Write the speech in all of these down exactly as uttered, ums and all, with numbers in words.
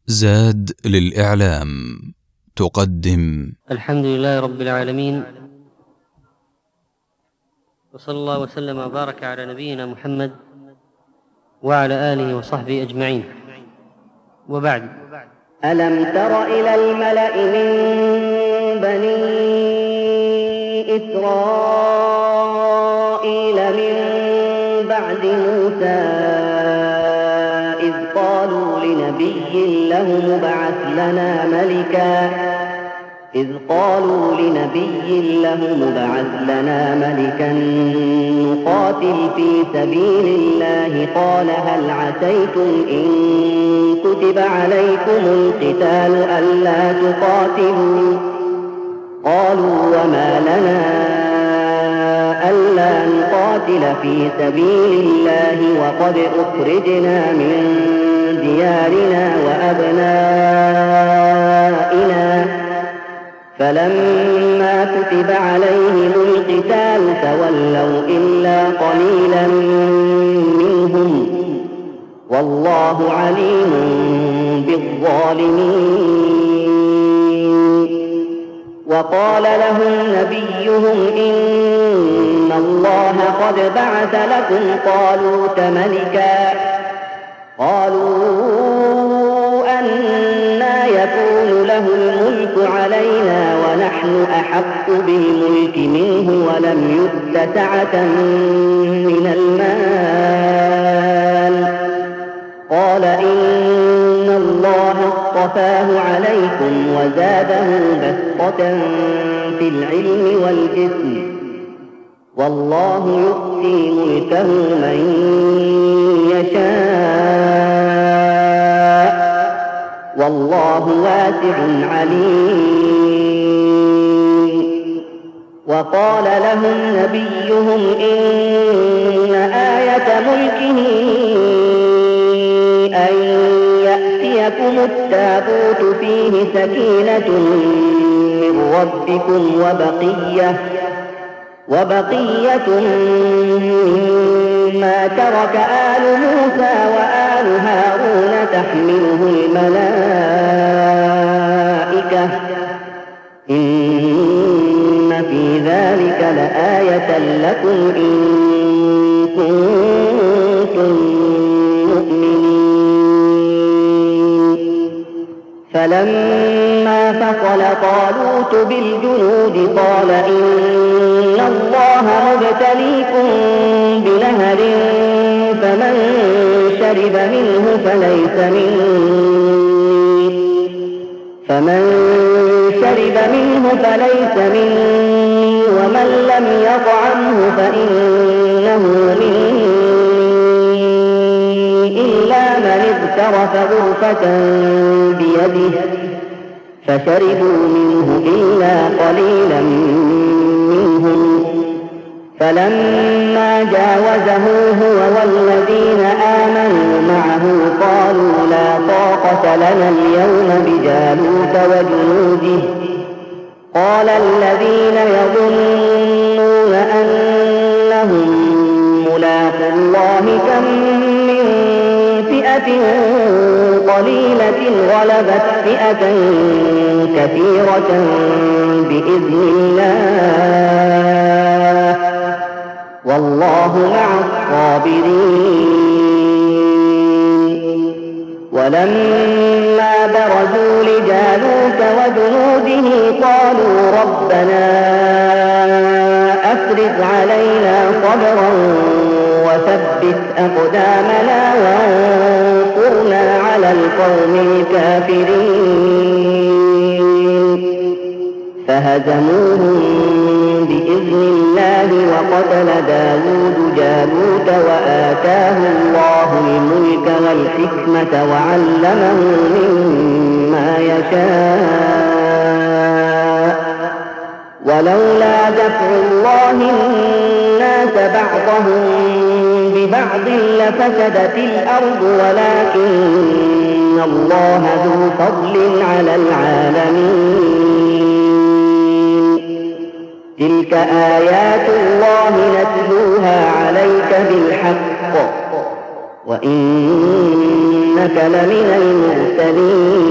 زاد للإعلام تقدم الحمد لله رب العالمين، وصلى الله وسلم وبارك على نبينا محمد وعلى آله وصحبه أجمعين، وبعد. ألم تر إلى الملأ من بني إسرائيل من بعد موسى إذ قالوا لنبي له ابعث لنا ملكا إذ قالوا لنبي له ابعث لنا ملكا نقاتل في سبيل الله قال هل عسيتم إن كتب عليكم القتال ألا تقاتلوا قالوا وما لنا ألا نقاتل في سبيل الله وقد أخرجنا من ديارنا وأبنائنا فلما كتب عليهم القتال تولوا إلا قليلا منهم والله عليم بالظالمين. وقال لهم نبيهم إن الله قد بعث لكم طالوت ملكا قالوا أنى يكون له الملك علينا ونحن أحق بالملك منه ولم يؤت سعة من المال قال إن الله اصطفاه عليكم وزاده بسطة في العلم والجسم والله يؤتي ملكه من يشاء والله واسع عليم. وقال لهم نبيهم إن آية ملكه أن يأتيكم التابوت فيه سكينة من ربكم وبقية وبقية مما ترك آل موسى وآل هارون تحمله الملائكة إن في ذلك لآية لكم إن كنتم مؤمنين. فلما فصل طالوت بالجنود قال إن الله مبتليكم بنهر فمن شرب منه فليس مني فمن شرب منه فليس مني ومن لم يطعمه فإنه مني إلا من اغترف غرفة بيده فشربوا منه إلا قليلا منهم فلما جاوزه هو والذين آمنوا معه قالوا لا طاقة لنا اليوم بجالوت وجنوده قال الذين يظنون أنهم ملاقو الله كم من فئة قليلة غلبت فئة كثيرة بإذن الله والله مع الصابرين. ولما برزوا لجالوت وجنوده قالوا ربنا أفرغ علينا صبرا وثبت أقدامنا وانصرنا على القوم الكافرين. فهزموهم بإذن الله وقتل داود جالوت وآتاه الله الملك والحكمة وعلمه مما يشاء ولولا دفع الله الناس بعضهم ببعض لفسدت الأرض ولكن الله ذو فضل على العالمين. تلك آيات الله نتلوها عليك بالحق وإنك لمن المرسلين.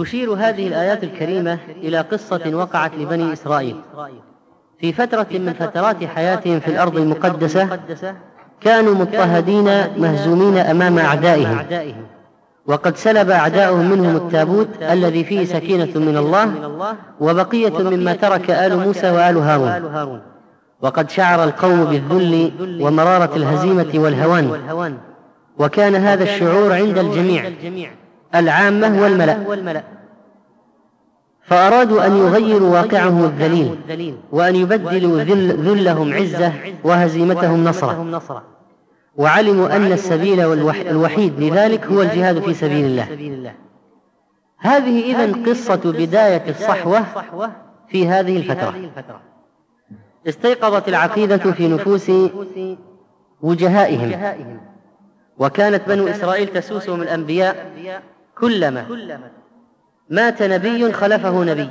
تشير هذه الآيات الكريمة إلى قصة وقعت لبني إسرائيل في فترة من فترات حياتهم في الأرض المقدسة. كانوا مضطهدين مهزومين أمام أعدائهم، وقد سلب أعداؤهم منهم التابوت الذي فيه سكينة من الله وبقية مما ترك آل موسى وآل هارون، وقد شعر القوم بالذل ومرارة الهزيمة والهوان، وكان هذا الشعور عند الجميع العامة والملأ، فأرادوا أن يغيروا واقعهم الذليل وأن يبدلوا ذلهم عزة وهزيمتهم نصرة، وعلموا أن السبيل الوحيد لذلك هو الجهاد في سبيل الله. هذه إذن قصة بداية الصحوة في هذه الفترة. استيقظت العقيدة في نفوس وجهائهم، وكانت بنو إسرائيل تسوسهم الأنبياء، كلما مات نبي خلفه نبي.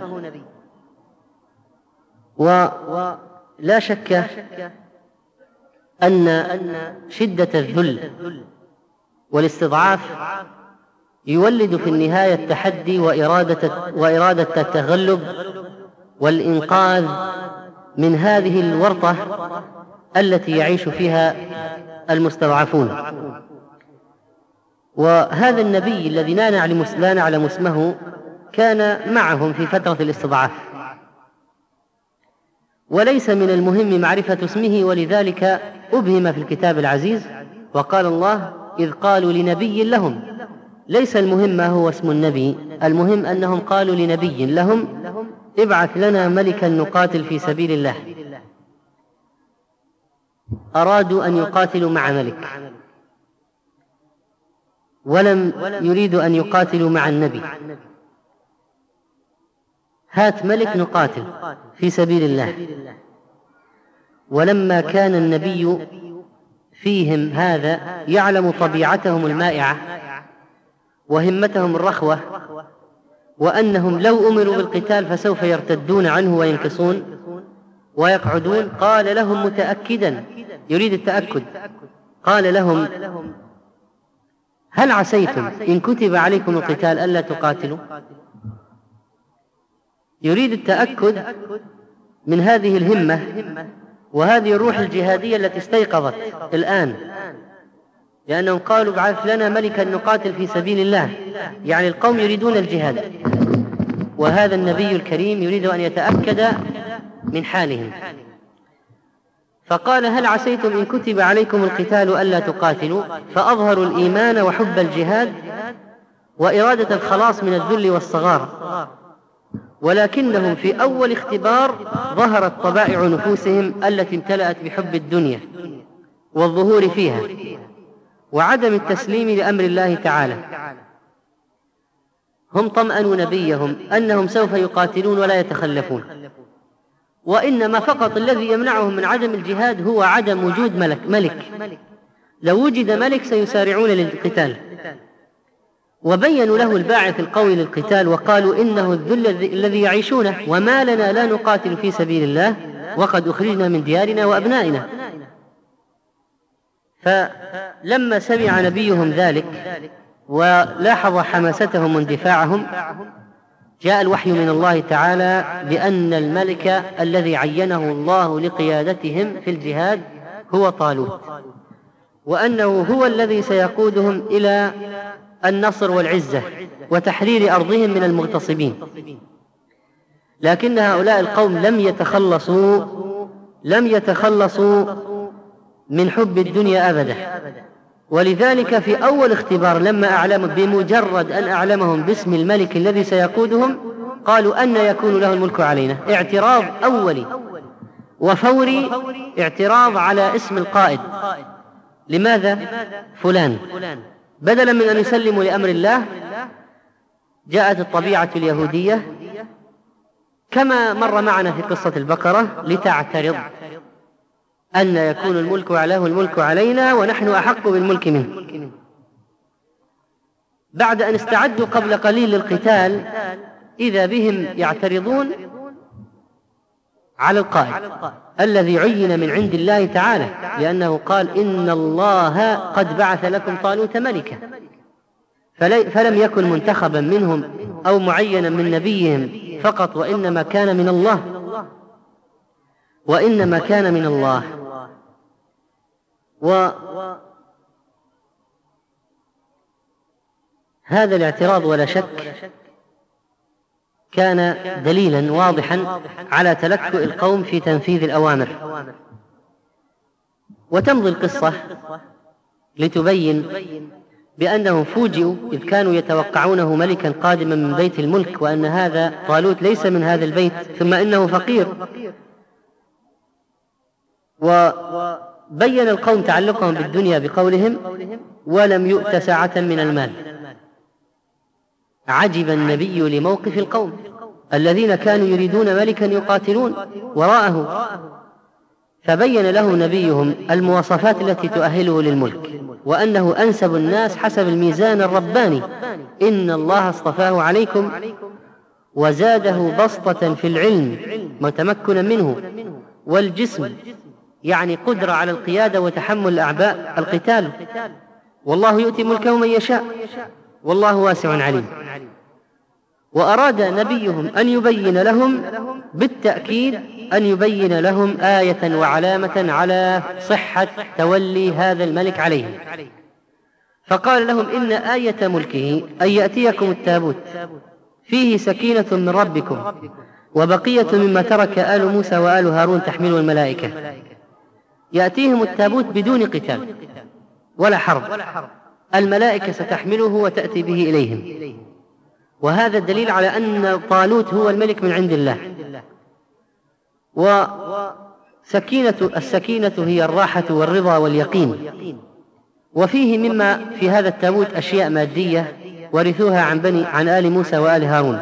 ولا شك أن شدة الذل والاستضعاف يولد في النهاية التحدي وإرادة, وإرادة التغلب والإنقاذ من هذه الورطة التي يعيش فيها المستضعفون. وهذا النبي الذي لا نعلم اسمه كان معهم في فترة الاستضعاف، وليس من المهم معرفة اسمه، ولذلك أبهم في الكتاب العزيز. وقال الله: إذ قالوا لنبي لهم. ليس المهم ما هو اسم النبي، المهم أنهم قالوا لنبي لهم: ابعث لنا ملكا نقاتل في سبيل الله. أرادوا أن يقاتلوا مع ملك، ولم يريدوا أن يقاتلوا مع النبي. هات ملك نقاتل في سبيل الله. ولما كان النبي فيهم هذا يعلم طبيعتهم المائعة وهمتهم الرخوة، وأنهم لو أمروا بالقتال فسوف يرتدون عنه وينكصون ويقعدون، قال لهم متأكدا، يريد التأكد، قال لهم: هل عسيتم إن كتب عليكم القتال ألا تقاتلوا؟ يريد التأكد من هذه الهمة وهذه الروح الجهادية التي استيقظت الآن، لأنهم قالوا: ابعث لنا ملكا نقاتل في سبيل الله، يعني القوم يريدون الجهاد، وهذا النبي الكريم يريد أن يتأكد من حالهم. فقال: هل عسيتم إن كتب عليكم القتال ألا تقاتلوا؟ فأظهروا الإيمان وحب الجهاد وإرادة الخلاص من الذل والصغار، ولكنهم في أول اختبار ظهرت طبائع نفوسهم التي امتلأت بحب الدنيا والظهور فيها وعدم التسليم لأمر الله تعالى. هم طمأنوا نبيهم أنهم سوف يقاتلون ولا يتخلفون، وإنما فقط الذي يمنعهم من عدم الجهاد هو عدم وجود ملك ملك لو وجد ملك سيسارعون للقتال. وبينوا له الباعث القوي للقتال، وقالوا: إنه الذل الذي يعيشونه، وما لنا لا نقاتل في سبيل الله وقد أخرجنا من ديارنا وأبنائنا. فلما سمع نبيهم ذلك ولاحظ حماستهم واندفاعهم، جاء الوحي من الله تعالى بأن الملك الذي عينه الله لقيادتهم في الجهاد هو طالوت، وأنه هو الذي سيقودهم إلى النصر والعزة وتحرير أرضهم من المغتصبين. لكن هؤلاء القوم لم يتخلصوا لم يتخلصوا من حب الدنيا أبدا، ولذلك في أول اختبار لما أعلموا، بمجرد أن أعلمهم باسم الملك الذي سيقودهم، قالوا: أن يكون له الملك علينا. اعتراض أولي وفوري، اعتراض على اسم القائد. لماذا فلان؟ بدلا من أن يسلموا لأمر الله، جاءت الطبيعة اليهودية كما مر معنا في قصة البقرة لتعترض أن يكون الملك له الملك علينا ونحن أحق بالملك منه. بعد أن استعدوا قبل قليل للقتال، إذا بهم يعترضون على القائد الذي عين من عند الله تعالى، لأنه قال: إن الله قد بعث لكم طالوت ملكا. فلم يكن منتخبا منهم أو معينا من نبيهم فقط، وإنما كان من الله وإنما كان من الله وهذا الاعتراض ولا شك كان دليلا واضحا على تلكؤ القوم في تنفيذ الأوامر. وتمضي القصة لتبين بأنهم فوجئوا إذ كانوا يتوقعونه ملكا قادما من بيت الملك، وأن هذا طالوت ليس من هذا البيت، ثم إنه فقير. وبين القوم تعلقهم بالدنيا بقولهم: ولم يؤت سعة من المال. عجب النبي لموقف القوم الذين كانوا يريدون ملكا يقاتلون وراءه، فبين له نبيهم المواصفات التي تؤهله للملك، وأنه أنسب الناس حسب الميزان الرباني: إن الله اصطفاه عليكم وزاده بسطة في العلم متمكنا منه والجسم، يعني قدرة على القيادة وتحمل الأعباء القتال، والله يؤتي ملكه من يشاء والله واسع عليم. وأراد نبيهم أن يبين لهم بالتأكيد أن يبين لهم آية وعلامة على صحة تولي هذا الملك عليهم، فقال لهم: إن آية ملكه أن يأتيكم التابوت فيه سكينة من ربكم وبقية مما ترك آل موسى وآل هارون تحمله الملائكة. يأتيهم التابوت بدون قتال ولا حرب، الملائكة ستحمله وتأتي به إليهم، وهذا الدليل على أن طالوت هو الملك من عند الله. وسكينة السكينة هي الراحة والرضا واليقين. وفيه مما في هذا التابوت أشياء مادية ورثوها عن بني عن آل موسى وآل هارون.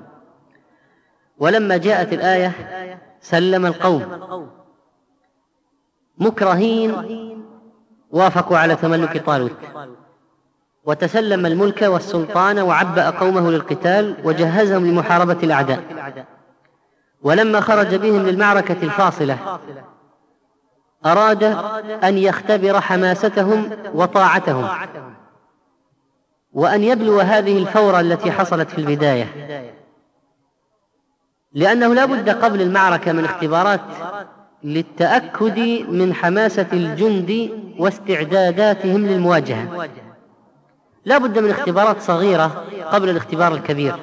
ولما جاءت الآية سلم القوم مكرهين، وافقوا على تملك طالوت، وتسلم الملك والسلطان وعبأ قومه للقتال وجهزهم لمحاربة الأعداء. ولما خرج بهم للمعركة الفاصلة أراد أن يختبر حماستهم وطاعتهم، وأن يبلو هذه الفورة التي حصلت في البداية، لأنه لا بد قبل المعركة من اختبارات للتأكد من حماسة الجند واستعداداتهم للمواجهة. لا بد من اختبارات صغيرة قبل الاختبار الكبير.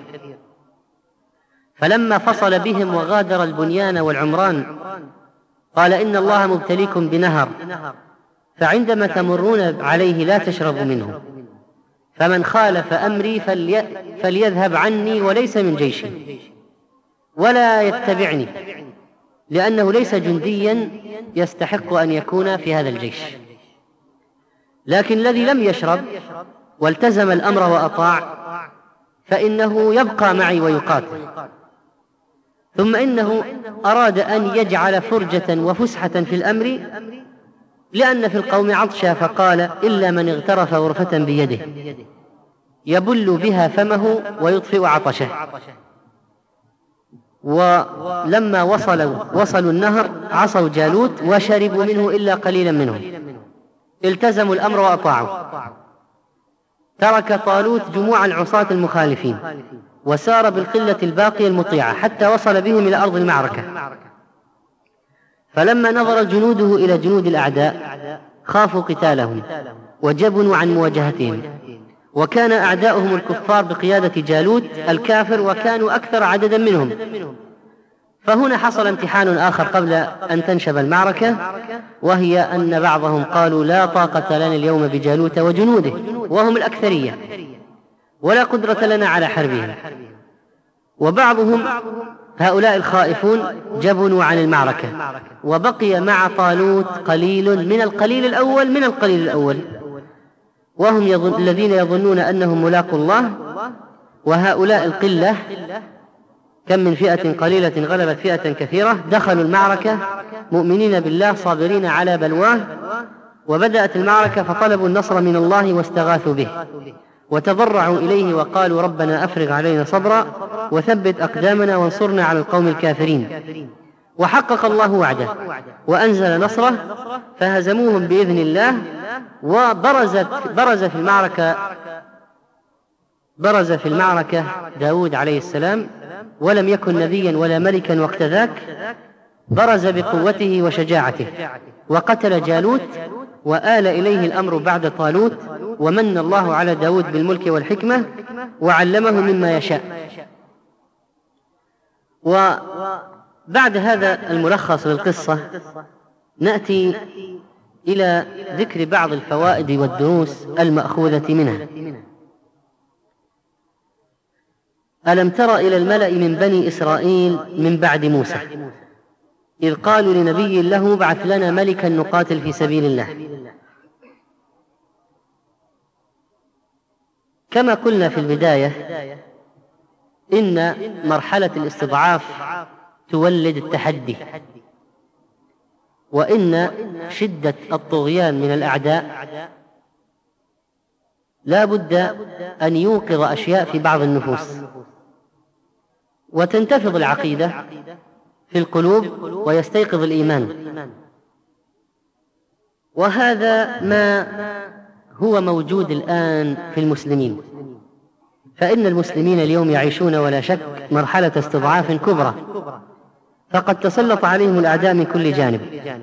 فلما فصل بهم وغادر البنيان والعمران قال: إن الله مبتليكم بنهر، فعندما تمرون عليه لا تشربوا منه، فمن خالف أمري فلي فليذهب عني وليس من جيشي ولا يتبعني، لأنه ليس جنديا يستحق أن يكون في هذا الجيش. لكن الذي لم يشرب والتزم الأمر وأطاع فإنه يبقى معي ويقاتل. ثم إنه أراد أن يجعل فرجة وفسحة في الأمر، لأن في القوم عطشا، فقال: إلا من اغترف غرفة بيده يبل بها فمه ويطفئ عطشه. ولما وصلوا وصلوا النهر عصوا جالوت وشربوا منه إلا قليلا منهم، التزموا الأمر وأطاعوا. ترك طالوت جموع العصاة المخالفين وسار بالقلة الباقية المطيعة حتى وصل بهم إلى أرض المعركة. فلما نظر جنوده إلى جنود الأعداء خافوا قتالهم وجبنوا عن مواجهتهم، وكان أعداؤهم الكفار بقيادة جالوت الكافر، وكانوا أكثر عددا منهم. فهنا حصل امتحان آخر قبل أن تنشب المعركة، وهي أن بعضهم قالوا: لا طاقة لنا اليوم بجالوت وجنوده، وهم الأكثرية، ولا قدرة لنا على حربهم. وبعضهم هؤلاء الخائفون جبنوا عن المعركة، وبقي مع طالوت قليل من القليل الأول من القليل الأول، وهم يظن الذين يظنون أنهم ملاقوا الله. وهؤلاء القلة كم من فئة قليلة غلبت فئة كثيرة، دخلوا المعركة مؤمنين بالله صابرين على بلواه. وبدأت المعركة فطلبوا النصر من الله واستغاثوا به وتضرعوا إليه وقالوا: ربنا أفرغ علينا صبرا وثبت أقدامنا وانصرنا على القوم الكافرين. وحقق الله وعده وأنزل نصره فهزموهم بإذن الله. وبرزت برز في المعركة برز في المعركة داود عليه السلام ولم يكن نبيا ولا ملكا وقت ذاك، برز بقوته وشجاعته وقتل جالوت، وآل إليه الأمر بعد طالوت، ومن الله على داود بالملك والحكمة وعلمه مما يشاء. وبعد هذا الملخص للقصة نأتي إلى ذكر بعض الفوائد والدروس المأخوذة منها. ألم تر إلى الملأ من بني إسرائيل من بعد موسى إذ قالوا لنبي له ابعث لنا ملكا نقاتل في سبيل الله. كما قلنا في البداية إن مرحلة الاستضعاف تولد التحدي، وإن شدة الطغيان من الأعداء لا بد أن يوقظ أشياء في بعض النفوس وتنتفض العقيدة في القلوب ويستيقظ الإيمان، وهذا ما هو موجود الآن في المسلمين. فإن المسلمين اليوم يعيشون ولا شك مرحلة استضعاف كبرى، فقد تسلط عليهم الأعداء من كل جانب،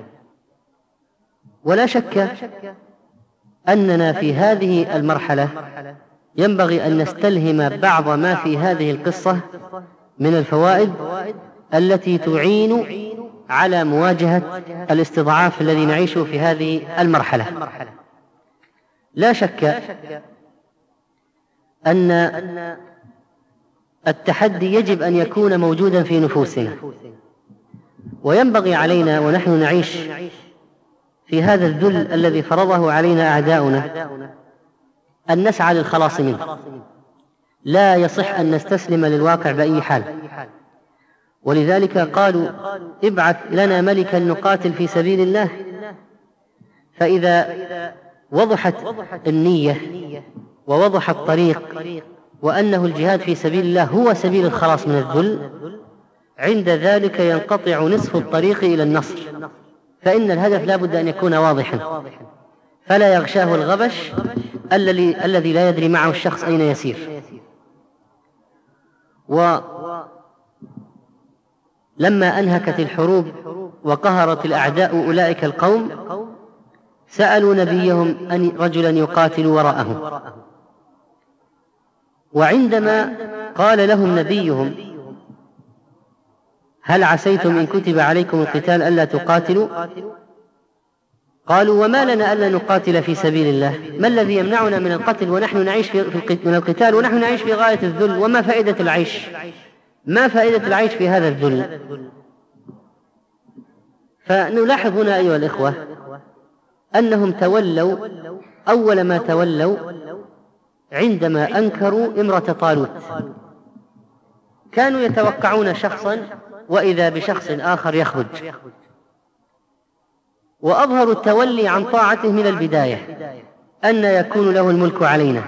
ولا شك أننا في هذه المرحلة ينبغي أن نستلهم بعض ما في هذه القصة من الفوائد التي تعين على مواجهة الاستضعاف الذي نعيشه في هذه المرحلة. لا شك أن التحدي يجب أن يكون موجودا في نفوسنا، وينبغي علينا ونحن نعيش في هذا الذل الذي فرضه علينا أعداؤنا أن نسعى للخلاص منه. لا يصح أن نستسلم للواقع بأي حال، ولذلك قالوا ابعث لنا ملكا نقاتل في سبيل الله. فإذا وضحت النية ووضح الطريق وأنه الجهاد في سبيل الله هو سبيل الخلاص من الذل، عند ذلك ينقطع نصف الطريق إلى النصر، فإن الهدف لا بد أن يكون واضحا فلا يغشاه الغبش الذي لا يدري معه الشخص أين يسير. ولما أنهكت الحروب وقهرت الأعداء أولئك القوم سألوا نبيهم أن رجلا يقاتل وراءهم، وعندما قال لهم نبيهم هل عسيتم إن كتب عليكم القتال ألا تقاتلوا؟ قالوا وما لنا ألا نقاتل في سبيل الله؟ ما الذي يمنعنا من القتل ونحن نعيش في من القتال ونحن نعيش في غاية الذل؟ وما فائدة العيش؟ ما فائدة العيش في هذا الذل؟ فنلاحظ هنا أيها الإخوة أنهم تولوا أول ما تولوا عندما أنكروا إمرة طالوت. كانوا يتوقعون شخصا وإذا بشخص آخر يخرج، وأظهروا التولي عن طاعته من البداية أن يكون له الملك علينا.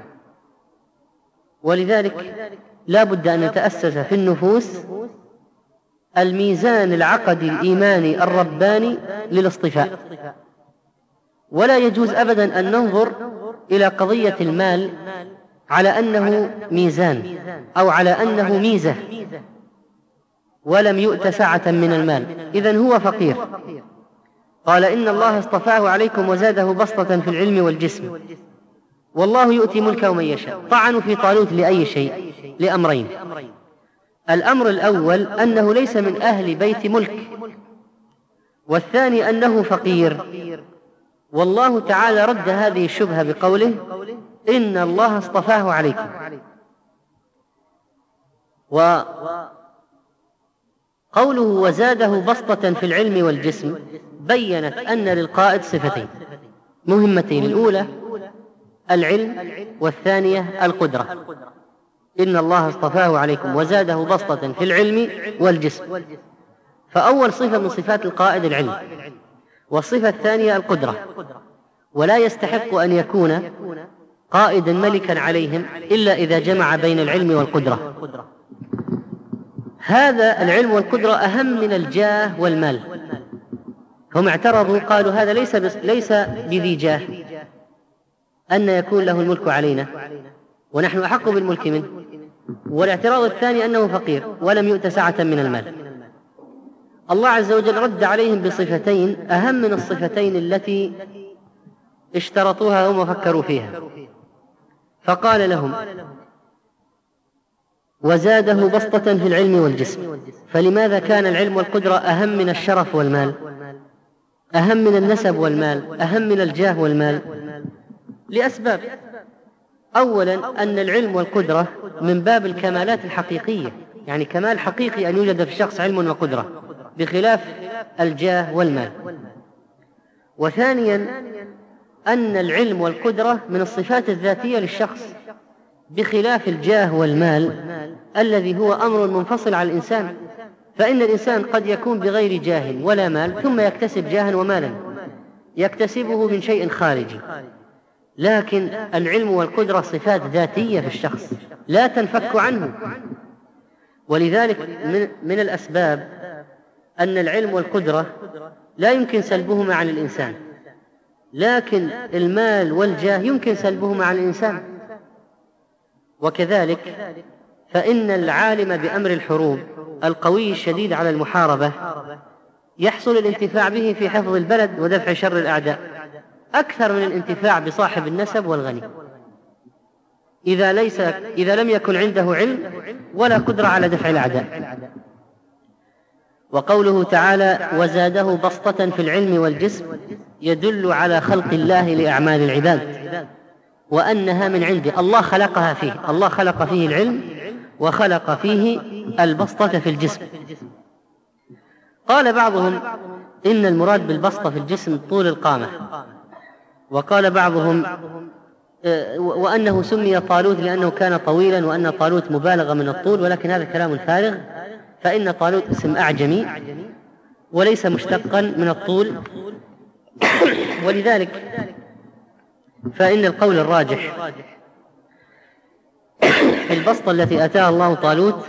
ولذلك لا بد أن نتأسس في النفوس الميزان العقدي الإيماني الرباني للاصطفاء، ولا يجوز أبدا أن ننظر إلى قضية المال على أنه ميزان أو على أنه ميزة ولم يؤت سعة من المال إذن هو فقير. قال إن الله اصطفاه عليكم وزاده بسطة في العلم والجسم والله يؤتي ملكه من يشاء. طعنوا في طالوت لأي شيء؟ لأمرين: الأمر الأول أنه ليس من أهل بيت ملك، والثاني أنه فقير. والله تعالى رد هذه الشبهة بقوله إن الله اصطفاه عليكم. وقوله وزاده بسطة في العلم والجسم بيّنت أن للقائد صفتين مهمتين: الأولى العلم والثانية القدرة. إن الله اصطفاه عليكم وزاده بسطة في العلم والجسم، فأول صفة من صفات القائد العلم، والصفة الثانية القدرة. ولا يستحق أن يكون قائدا ملكا عليهم إلا إذا جمع بين العلم والقدرة. هذا العلم والقدرة أهم من الجاه والمال. هم اعترضوا قالوا هذا ليس ليس بذي جاه أن يكون له الملك علينا، ونحن أحق بالملك منه. والاعتراض الثاني أنه فقير ولم يؤت سعة من المال. الله عز وجل رد عليهم بصفتين أهم من الصفتين التي اشترطوها هم وفكروا فيها، فقال لهم: وزاده بسطة في العلم والجسم. فلماذا كان العلم والقدرة أهم من الشرف والمال، أهم من النسب والمال، أهم من الجاه والمال؟ لأسباب. أولا أن العلم والقدرة من باب الكمالات الحقيقية، يعني كمال حقيقي أن يوجد في الشخص علم وقدرة بخلاف الجاه والمال. وثانيا أن العلم والقدرة من الصفات الذاتية للشخص بخلاف الجاه والمال الذي هو أمر منفصل عن الإنسان. فإن الإنسان قد يكون بغير جاه ولا مال ثم يكتسب جاها ومالا يكتسبه من شيء خارجي، لكن العلم والقدرة صفات ذاتية في الشخص لا تنفك عنه. ولذلك من, من الأسباب أن العلم والقدرة لا يمكن سلبهما عن الإنسان، لكن المال والجاه يمكن سلبهما عن الإنسان. وكذلك فإن العالم بأمر الحروب القوي الشديد على المحاربة يحصل الانتفاع به في حفظ البلد ودفع شر الأعداء أكثر من الانتفاع بصاحب النسب والغني إذا, ليس إذا لم يكن عنده علم ولا قدرة على دفع الأعداء. وقوله تعالى: وزاده بسطة في العلم والجسم يدل على خلق الله لأعمال العباد وأنها من عنده. الله خلقها فيه، الله خلق فيه العلم وخلق فيه البسطة في الجسم. قال بعضهم إن المراد بالبسطة في الجسم طول القامة، وقال بعضهم وأنه سمي طالوت لأنه كان طويلا وأن طالوت مبالغة من الطول، ولكن هذا كلام فارغ، فإن طالوت اسم أعجمي وليس مشتقا من الطول. ولذلك فإن القول الراجح في البسطة التي أتاها الله طالوت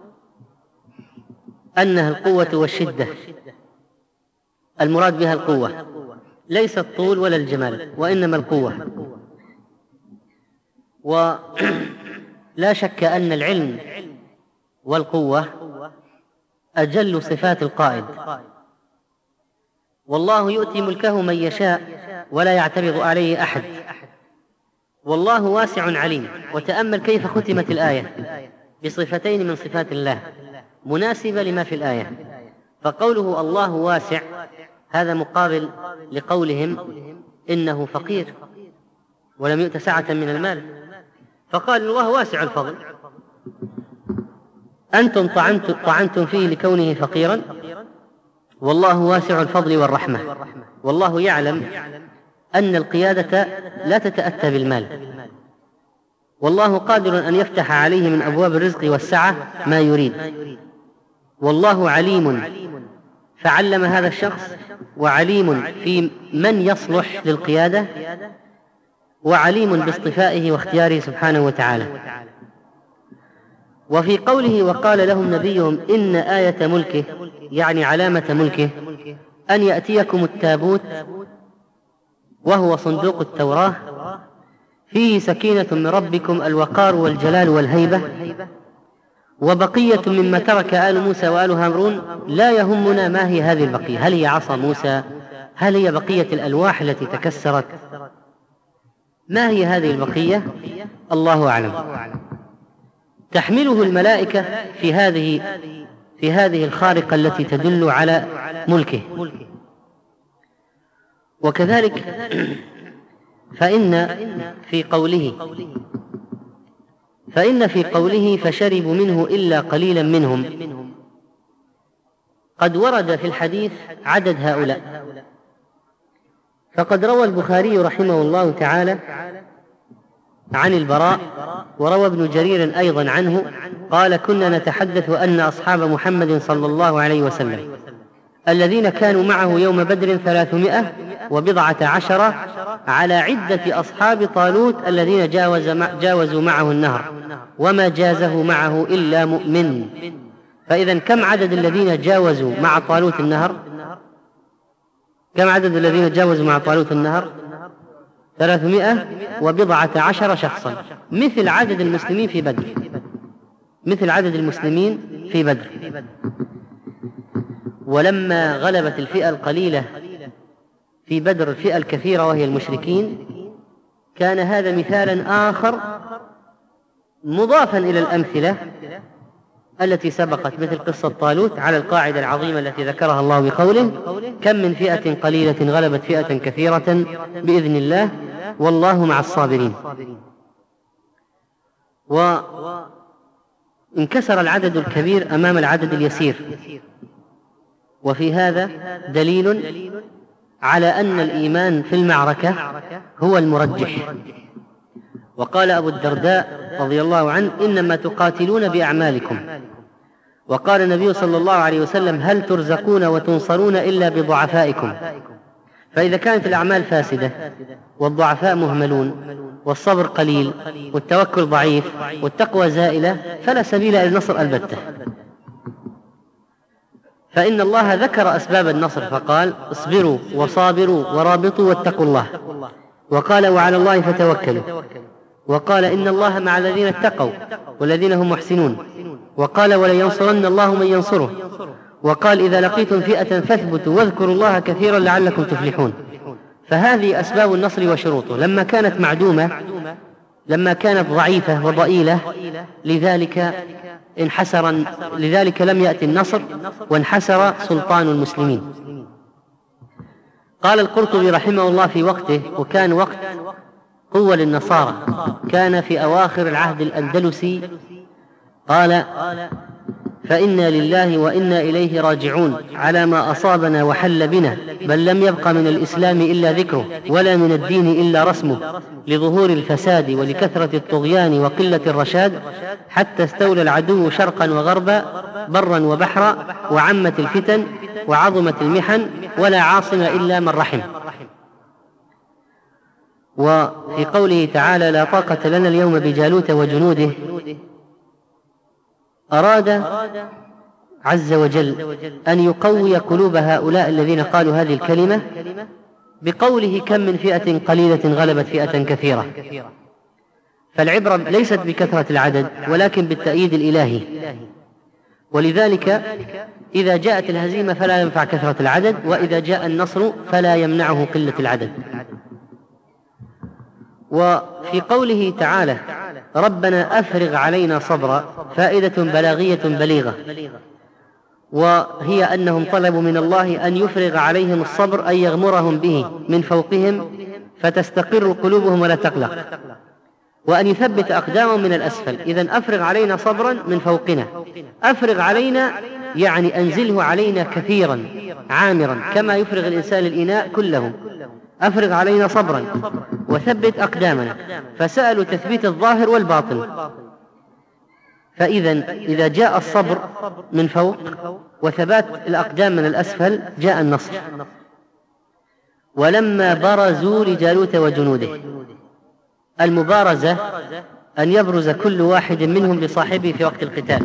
أنها القوة والشدة، المراد بها القوة ليس الطول ولا الجمال وإنما القوة. ولا شك أن العلم والقوة أجل صفات القائد، والله يؤتي ملكه من يشاء ولا يعترض عليه أحد، والله واسع عليم. وتأمل كيف ختمت الآية بصفتين من صفات الله مناسبة لما في الآية. فقوله الله واسع هذا مقابل لقولهم إنه فقير ولم يؤت سعة من المال، فقال الله واسع الفضل، أنتم طعنتم فيه لكونه فقيرا، والله واسع الفضل والرحمة. والله يعلم أن القيادة لا تتأتى بالمال، والله قادر أن يفتح عليه من أبواب الرزق والسعة ما يريد. والله عليم فعلم هذا الشخص، وعليم في من يصلح للقيادة، وعليم باصطفائه واختياره سبحانه وتعالى. وفي قوله وقال لهم نبيهم إن آية ملكه يعني علامة ملكه أن يأتيكم التابوت وهو صندوق التوراة فيه سكينة من ربكم الوقار والجلال والهيبة وبقية مما ترك آل موسى وآل هارون لا يهمنا ما هي هذه البقية، هل هي عصا موسى، هل هي بقية الألواح التي تكسرت، ما هي هذه البقية؟ الله أعلم. تحمله الملائكة في هذه في هذه الخارقة التي تدل على ملكه. وكذلك فإن في قوله فإن في قوله فشربوا منه إلا قليلا منهم قد ورد في الحديث عدد هؤلاء. فقد روى البخاري رحمه الله تعالى عن البراء، وروى ابن جرير أيضا عنه قال كنا نتحدث أن أصحاب محمد صلى الله عليه وسلم الذين كانوا معه يوم بدر ثلاثمائة وبضعة عشر على عدة أصحاب طالوت الذين جاوز جاوزوا معه النهر وما جازه معه إلا مؤمن. فإذا كم عدد الذين جاوزوا مع طالوت النهر؟ كم عدد الذين جاوزوا مع طالوت النهر؟ ثلاثمائة وبضعة عشر شخصا، مثل عدد المسلمين في بدر، مثل عدد المسلمين في بدر. ولما غلبت الفئة القليلة في بدر الفئة الكثيرة وهي المشركين، كان هذا مثالا آخر مضافا إلى الأمثلة التي سبقت، مثل قصة طالوت، على القاعدة العظيمة التي ذكرها الله بقوله: كم من فئة قليلة غلبت فئة كثيرة بإذن الله والله مع الصابرين. وانكسر العدد الكبير أمام العدد اليسير، وفي هذا دليل على أن الإيمان في المعركة هو المرجح. وقال أبو الدرداء رضي الله عنه: إنما تقاتلون بأعمالكم. وقال النبي صلى الله عليه وسلم: هل ترزقون وتنصرون إلا بضعفائكم. فإذا كانت الأعمال فاسدة والضعفاء مهملون والصبر قليل والتوكل ضعيف والتقوى زائلة، فلا سبيل إلى النصر البتة. فإن الله ذكر أسباب النصر فقال: اصبروا وصابروا ورابطوا واتقوا الله. وقال: وعلى الله فتوكلوا. وقال: إن الله مع الذين اتقوا والذين هم محسنون. وقال: ولينصرن الله من ينصره. وقال: إذا لقيتم فئة فاثبتوا واذكروا الله كثيرا لعلكم تفلحون. فهذه أسباب النصر وشروطه. لما كانت معدومة، لما كانت ضعيفة وضئيلة، لذلك انحسر، لذلك لم يأتي النصر وانحسر سلطان المسلمين. قال القرطبي رحمه الله في وقته، وكان وقت قوة للنصارى، كان في أواخر العهد الأندلسي، قال: فإنا لله وإنا إليه راجعون على ما أصابنا وحل بنا، بل لم يبق من الإسلام إلا ذكره ولا من الدين إلا رسمه، لظهور الفساد ولكثرة الطغيان وقلة الرشاد، حتى استولى العدو شرقا وغربا برا وبحرا، وعمت الفتن وعظمت المحن، ولا عاصم إلا من رحم. وفي قوله تعالى: لا طاقة لنا اليوم بجالوت وجنوده، أراد عز وجل أن يقوي قلوب هؤلاء الذين قالوا هذه الكلمة بقوله: كم من فئة قليلة غلبت فئة كثيرة. فالعبرة ليست بكثرة العدد ولكن بالتأييد الإلهي. ولذلك إذا جاءت الهزيمة فلا ينفع كثرة العدد، وإذا جاء النصر فلا يمنعه قلة العدد. وفي قوله تعالى: ربنا أفرغ علينا صبرا، فائدة بلاغية بليغة، وهي أنهم طلبوا من الله أن يفرغ عليهم الصبر، أن يغمرهم به من فوقهم فتستقر قلوبهم ولا تقلق، وأن يثبت أقدامهم من الأسفل. إذن أفرغ علينا صبرا من فوقنا، أفرغ علينا يعني أنزله علينا كثيرا عامرا كما يفرغ الإنسان الإناء كله. أفرغ علينا صبرا وثبت أقدامنا، فسألوا تثبيت الظاهر والباطن. فإذا إذا جاء الصبر من فوق وثبات الأقدام من الأسفل جاء النصر. ولما برزوا لجالوت وجنوده، المبارزة أن يبرز كل واحد منهم بصاحبه في وقت القتال.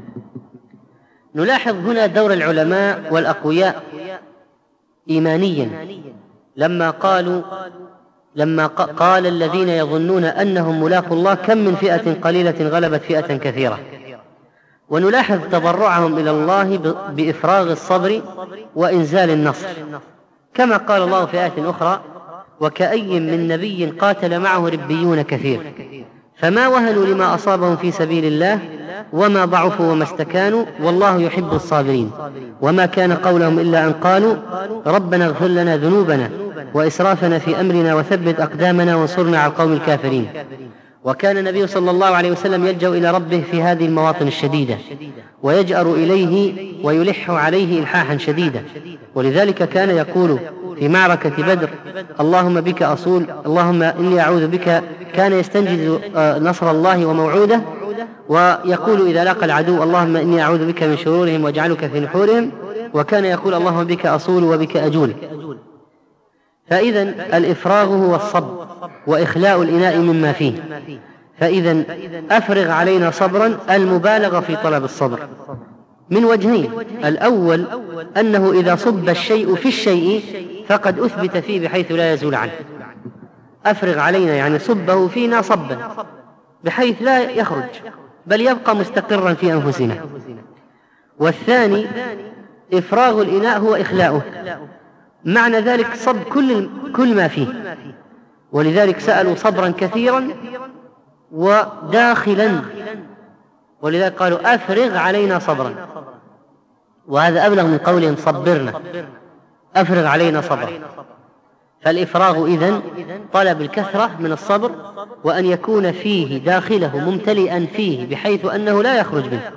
نلاحظ هنا دور العلماء والأقوياء إيمانيا، لما قالوا لما قال الذين يظنون أنهم ملاقوا الله كم من فئة قليلة غلبت فئة كثيرة. ونلاحظ تضرعهم إلى الله بإفراغ الصبر وإنزال النصر، كما قال الله في آية أخرى: وكأي من نبي قاتل معه ربيون كثير فما وهنوا لما أصابهم في سبيل الله وما ضعفوا وما استكانوا والله يحب الصابرين وما كان قولهم إلا أن قالوا ربنا اغفر لنا ذنوبنا وإسرافنا في أمرنا وثبت أقدامنا وانصرنا على القوم الكافرين. وكان النبي صلى الله عليه وسلم يلجأ إلى ربه في هذه المواطن الشديدة ويجأر إليه ويلح عليه إلحاحا شديدا، ولذلك كان يقول في معركة بدر: اللهم بك أصول، اللهم إني أعوذ بك. كان يستنجد نصر الله وموعوده، ويقول إذا لاقى العدو: اللهم إني أعوذ بك من شرورهم واجعلك في نحورهم. وكان يقول: اللهم بك أصول وبك أجول. فإذا الإفراغ هو الصبر وإخلاء الإناء مما فيه. فإذا أفرغ علينا صبرا، المبالغة في طلب الصبر من وجهين: الأول أنه إذا صب الشيء في الشيء فقد أثبت فيه بحيث لا يزول عنه، أفرغ علينا يعني صبه فينا صبا بحيث لا يخرج بل يبقى مستقرا في أنفسنا. والثاني إفراغ الإناء هو إخلاؤه، معنى ذلك صب كل, كل ما فيه، ولذلك سألوا صبرا كثيرا وداخلا، ولذلك قالوا أفرغ علينا صبرا، وهذا أبلغ من قولهم صبرنا، أفرغ علينا صبرا. فالإفراغ إذن طلب الكثرة من الصبر، وأن يكون فيه داخله ممتلئا فيه بحيث أنه لا يخرج منه.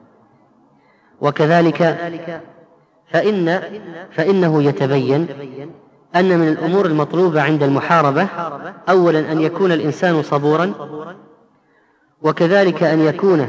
وكذلك فإن فإنه يتبين أن من الأمور المطلوبة عند المحاربة أولا أن يكون الإنسان صبورا، وكذلك أن يكون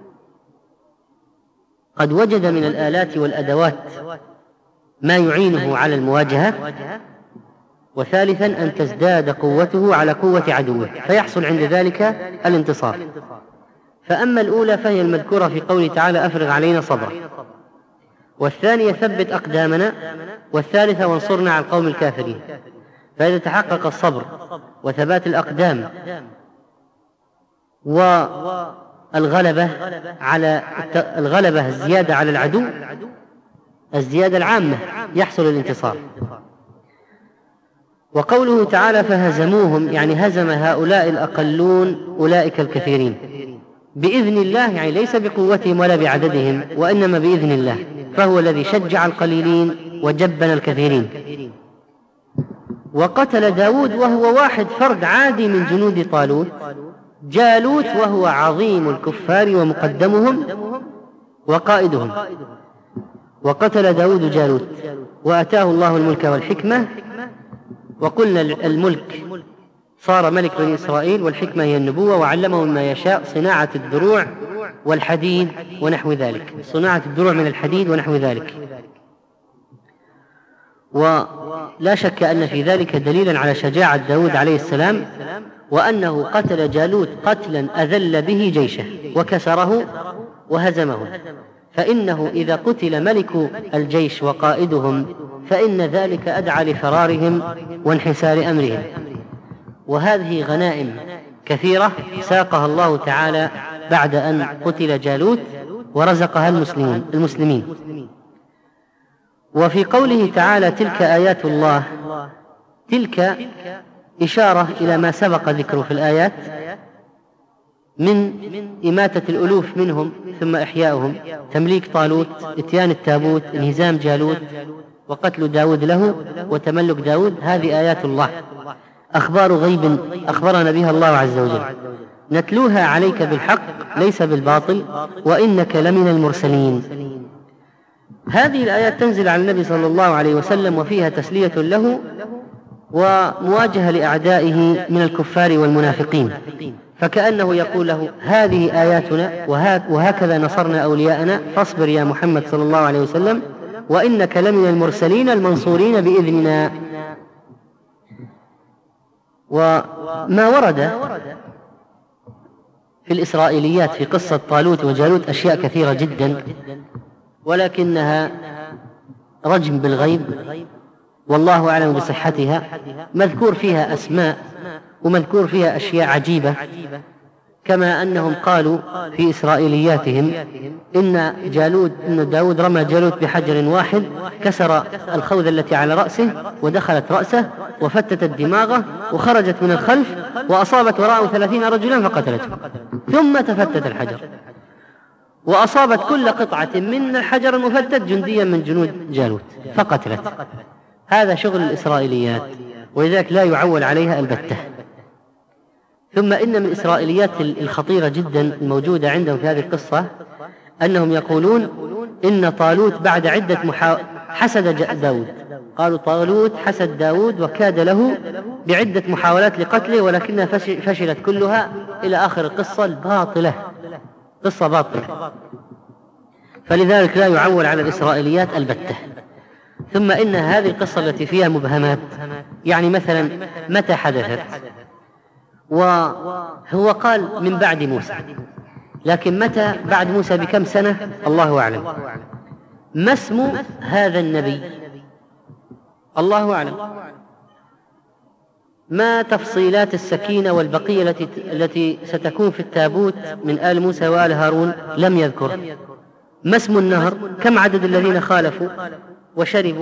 قد وجد من الآلات والأدوات ما يعينه على المواجهة، وثالثا أن تزداد قوته على قوة عدوه فيحصل عند ذلك الانتصار. فأما الأولى فهي المذكورة في قوله تعالى أفرغ علينا صبرا، والثانية ثبت أقدامنا، والثالثة وانصرنا على القوم الكافرين. فإذا تحقق الصبر وثبات الأقدام والغلبة على الغلبة الزيادة على العدو، الزيادة العامة، يحصل الانتصار. وقوله تعالى فهزموهم يعني هزم هؤلاء الأقلون أولئك الكثيرين بإذن الله، يعني ليس بقوتهم ولا بعددهم، وإنما بإذن الله، فهو الذي شجع القليلين وجبن الكثيرين. وقتل داود وهو واحد فرد عادي من جنود طالوت جالوت، وهو عظيم الكفار ومقدمهم وقائدهم. وقتل داود جالوت وأتاه الله الملك والحكمة. وقلنا الملك صار ملك بني إسرائيل، والحكمة هي النبوة، وعلمه مما يشاء صناعة الدروع والحديد ونحو ذلك، صناعة الدروع من الحديد ونحو ذلك. ولا شك أن في ذلك دليلا على شجاعة داود عليه السلام، وأنه قتل جالوت قتلا أذل به جيشه وكسره وهزمه. فإنه إذا قتل ملك الجيش وقائدهم فإن ذلك أدعى لفرارهم وانحسار أمرهم. وهذه غنائم كثيرة ساقها الله تعالى بعد أن قتل جالوت ورزقها المسلمين المسلمين. وفي قوله تعالى تلك آيات الله، تلك إشارة إلى ما سبق ذكره في الآيات من إماتة الألوف منهم ثم إحياؤهم، تمليك طالوت، إتيان التابوت، انهزام جالوت، وقتل داود له، وتملك داود. هذه آيات الله، أخبار غيب أخبرنا بها الله عز وجل، نتلوها عليك بالحق ليس بالباطل وإنك لمن المرسلين. هذه الآيات تنزل على النبي صلى الله عليه وسلم، وفيها تسلية له ومواجهة لأعدائه من الكفار والمنافقين، فكأنه يقول له هذه آياتنا وهكذا نصرنا أولياءنا، فاصبر يا محمد صلى الله عليه وسلم وإنك لمن المرسلين المنصورين بإذننا. وما ورد في الإسرائيليات في قصة طالوت وجالوت أشياء كثيرة جدا، ولكنها رجم بالغيب والله أعلم بصحتها. مذكور فيها أسماء ومذكور فيها أشياء عجيبة، كما أنهم قالوا في إسرائيلياتهم إن جالوت إن داود رمى جالوت بحجر واحد كسر الخوذة التي على رأسه ودخلت رأسه وفتتت دماغه وخرجت من الخلف وأصابت وراءه ثلاثين رجلا فقتلته، ثم تفتت الحجر وأصابت كل قطعة من الحجر المفتت جنديا من جنود جالوت فقتلت. هذا شغل الإسرائيليات، ولذلك لا يعول عليها البتة. ثم إن من الإسرائيليات الخطيرة جدا الموجودة عندهم في هذه القصة أنهم يقولون إن طالوت بعد عدة محاولات حسد داود، قالوا طالوت حسد داود وكاد له بعدة محاولات لقتله ولكنها فشلت كلها إلى آخر القصة الباطلة، قصة باطلة. فلذلك لا يعول على الإسرائيليات البتة. ثم إن هذه القصة التي فيها مبهمات، يعني مثلا متى حدثت، وهو قال من بعد موسى، لكن متى بعد موسى بكم سنة الله أعلم. ما اسم هذا النبي الله أعلم. ما تفصيلات السكينة والبقية التي التي ستكون في التابوت من آل موسى وآل هارون لم يذكر. ما اسم النهر؟ كم عدد الذين خالفوا وشربوا؟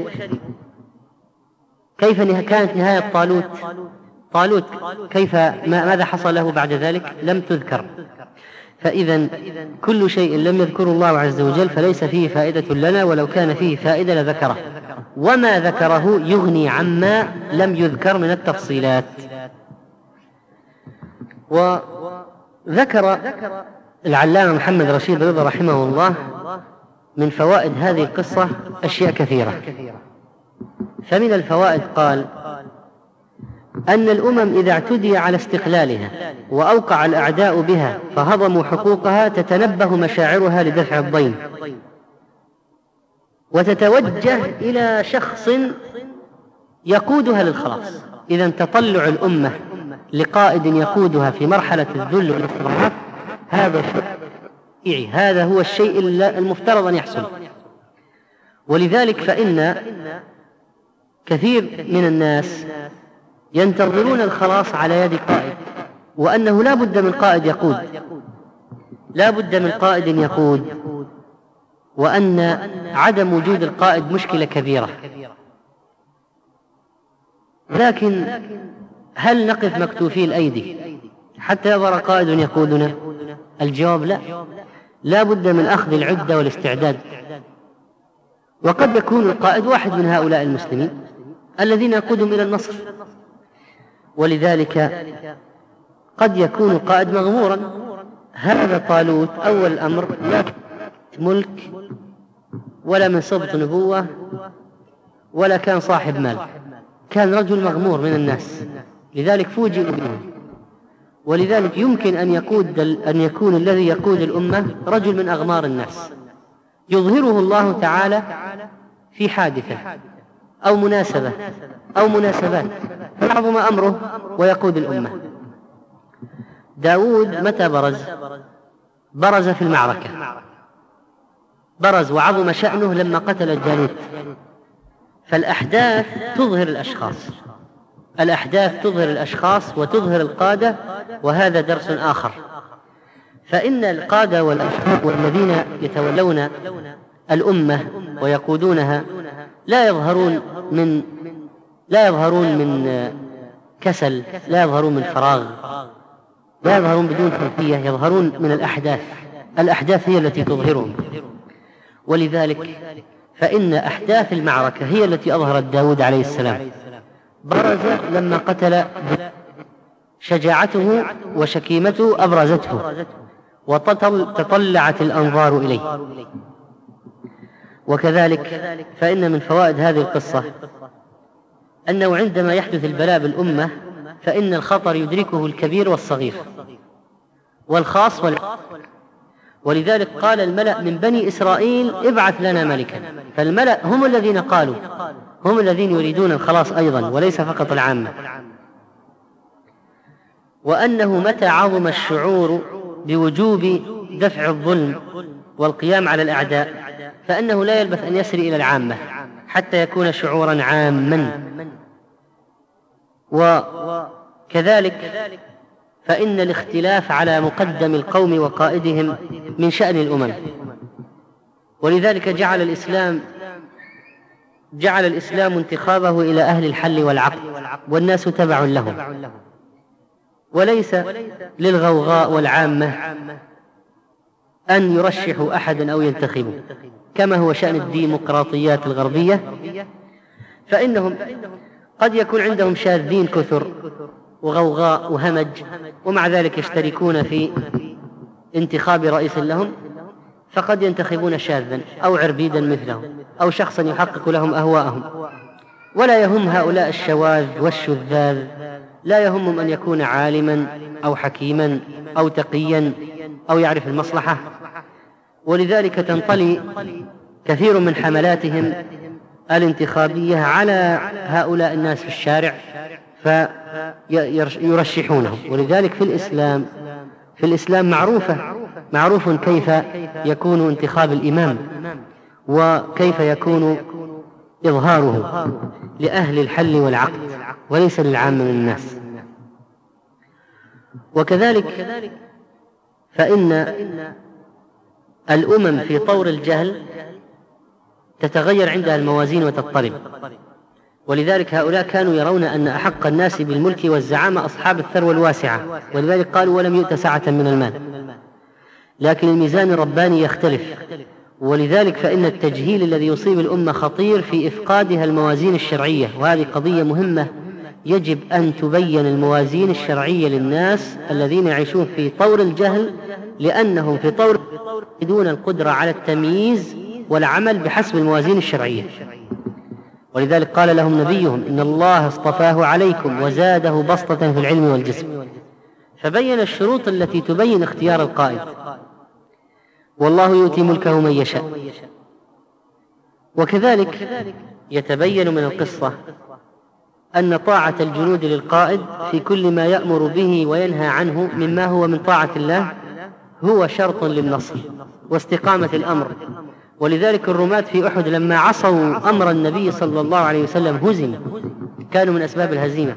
كيف كانت نهاية طالوت؟ طالوت كيف ماذا حصل له بعد ذلك؟ لم تذكر. فإذا كل شيء لم يذكره الله عز وجل فليس فيه فائدة لنا، ولو كان فيه فائدة لذكره، وما ذكره يغني عما لم يذكر من التفصيلات. وذكر العلامة محمد رشيد رضا رحمه الله من فوائد هذه القصة أشياء كثيرة. فمن الفوائد قال أن الأمم إذا اعتدي على استقلالها وأوقع الأعداء بها فهضموا حقوقها تتنبه مشاعرها لدفع الضيم، وتتوجه إلى شخص يقودها للخلاص. إذا تطلع الأمة لقائد يقودها في مرحلة الذل والاستضعاف هذا شيء، هذا هو الشيء المفترض أن يحصل. ولذلك فإن كثير من الناس ينتظرون الخلاص على يد قائد، وأنه لا بد من قائد يقود، لا بد من قائد يقود، وأن عدم وجود القائد مشكلة كبيرة. لكن هل نقف مكتوفي الأيدي حتى يظهر قائد يقودنا؟ الجواب لا، لا بد من أخذ العدة والاستعداد. وقد يكون القائد واحد من هؤلاء المسلمين الذين يقودهم إلى النصر، ولذلك قد يكون القائد مغمورا. هذا طالوت أول الأمر لا ملك ولا من سبط نبوة ولا كان صاحب مال، كان رجل مغمور من الناس، لذلك فوجئ به. ولذلك يمكن أن يقود أن يكون الذي يقود الأمة رجل من أغمار الناس يظهره الله تعالى في حادثة أو مناسبة أو مناسبات فيعظم أمره ويقود الأمة. داود متى برز؟ برز في المعركة، برز وعظم شأنه لما قتل الجالوت. فالأحداث تظهر الأشخاص، الأحداث تظهر الأشخاص وتظهر القادة، وهذا درس آخر. فإن القادة والأشخاص والذين يتولون الأمة ويقودونها لا يظهرون من لا يظهرون من كسل، لا يظهرون من فراغ، لا يظهرون بدون خلفية، يظهرون من الأحداث. الأحداث هي التي تظهرهم. ولذلك فإن أحداث المعركة هي التي أظهرت داود عليه السلام. برز لما قتل، شجاعته وشكيمته أبرزته وتطلعت الأنظار إليه. وكذلك فإن من فوائد هذه القصة أنه عندما يحدث البلاء بالأمة فإن الخطر يدركه الكبير والصغير والخاص والعام. ولذلك قال الملأ من بني إسرائيل ابعث لنا ملكا. فالملأ هم الذين قالوا، هم الذين يريدون الخلاص أيضا وليس فقط العامة. وأنه متى عظم الشعور بوجوب دفع الظلم والقيام على الأعداء فإنه لا يلبث أن يسري إلى العامة حتى يكون شعورا عاما. وكذلك فإن الاختلاف على مقدم القوم وقائدهم من شأن الأمم. ولذلك جعل الإسلام جعل الإسلام انتخابه إلى أهل الحل والعقد، والناس تبع لهم، وليس للغوغاء والعامة أن يرشحوا أحدا أو ينتخبوا كما هو شأن الديمقراطيات الغربية. فإنهم قد يكون عندهم شاذين كثر وغوغاء وهمج، ومع ذلك يشتركون في انتخاب رئيس لهم، فقد ينتخبون شاذا أو عربيدا مثلهم أو شخصا يحقق لهم أهواءهم. ولا يهم هؤلاء الشواذ والشذاذ، لا يهمهم أن يكون عالما أو حكيما أو تقيا أو يعرف المصلحة. ولذلك تنطلي كثير من حملاتهم الانتخابية على هؤلاء الناس في الشارع فيرشحونهم. ولذلك في الإسلام في الإسلام معروفة معروف كيف يكون انتخاب الإمام وكيف يكون إظهاره لأهل الحل والعقد وليس للعامة من الناس. وكذلك فإن الأمم في طور الجهل تتغير عندها الموازين وتضطرب، ولذلك هؤلاء كانوا يرون أن أحق الناس بالملك والزعامة أصحاب الثروة الواسعة، ولذلك قالوا ولم يؤت سعة من المال. لكن الميزان الرباني يختلف، ولذلك فإن التجهيل الذي يصيب الأمة خطير في إفقادها الموازين الشرعية، وهذه قضية مهمة. يجب أن تبين الموازين الشرعية للناس الذين يعيشون في طور الجهل، لأنهم في طور دون القدرة على التمييز والعمل بحسب الموازين الشرعية. ولذلك قال لهم نبيهم إن الله اصطفاه عليكم وزاده بسطة في العلم والجسم، فبين الشروط التي تبين اختيار القائد. والله يؤتي ملكه من يشاء. وكذلك يتبين من القصة أن طاعة الجنود للقائد في كل ما يأمر به وينهى عنه مما هو من طاعة الله هو شرط للنصر واستقامة الأمر. ولذلك الرماة في أحد لما عصوا أمر النبي صلى الله عليه وسلم هزموا، كانوا من أسباب الهزيمة.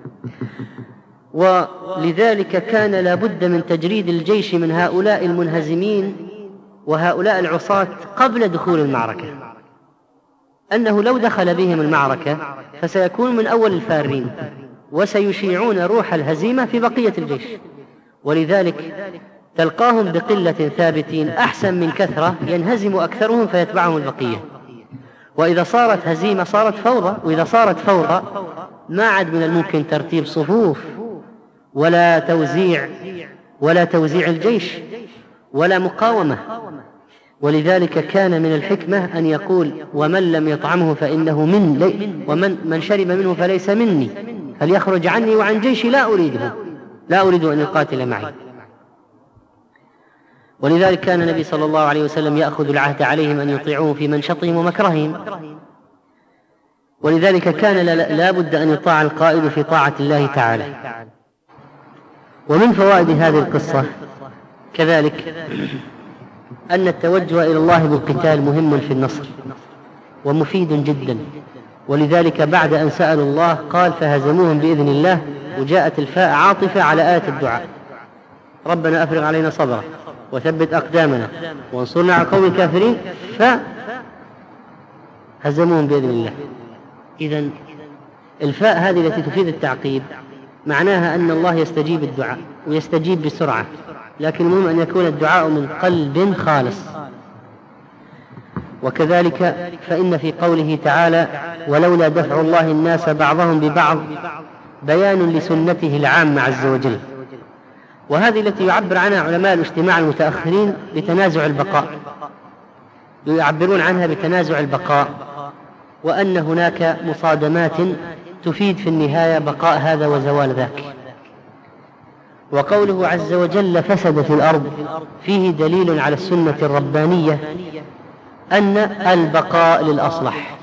ولذلك كان لابد من تجريد الجيش من هؤلاء المنهزمين وهؤلاء العصاة قبل دخول المعركة، أنه لو دخل بهم المعركة فسيكون من أول الفارين وسيشيعون روح الهزيمة في بقية الجيش. ولذلك تلقاهم بقلة ثابتين أحسن من كثرة ينهزم أكثرهم فيتبعهم البقية. وإذا صارت هزيمة صارت فوضى، وإذا صارت فوضى ما عاد من الممكن ترتيب صفوف ولا توزيع ولا توزيع الجيش ولا مقاومة. ولذلك كان من الحكمة أن يقول ومن لم يطعمه فإنه من لي ومن من شرب منه فليس مني فليخرج عني وعن جيشي لا أريده لا أريد أن يقاتل معي. ولذلك كان النبي صلى الله عليه وسلم يأخذ العهد عليهم أن يطيعوه في منشطهم ومكرههم. ولذلك كان لا بد أن يطاع القائد في طاعة الله تعالى. ومن فوائد هذه القصة كذلك أن التوجه إلى الله بالقتال مهم في النصر ومفيد جدا. ولذلك بعد أن سألوا الله قال فهزموهم بإذن الله، وجاءت الفاء عاطفة على آية الدعاء ربنا أفرغ علينا صبرا وثبت أقدامنا وانصرنا على القوم الكافرين فهزموهم بإذن الله. إذن الفاء هذه التي تفيد التعقيب معناها أن الله يستجيب الدعاء ويستجيب بسرعة، لكن المهم أن يكون الدعاء من قلب خالص. وكذلك فإن في قوله تعالى ولولا دفع الله الناس بعضهم ببعض بيان لسنته العامة عز وجل، وهذه التي يعبر عنها علماء الاجتماع المتأخرين بتنازع البقاء، يعبرون عنها بتنازع البقاء، وأن هناك مصادمات تفيد في النهاية بقاء هذا وزوال ذاك. وقوله عز وجل فسدت الأرض فيه دليل على السنة الربانية أن البقاء للأصلح،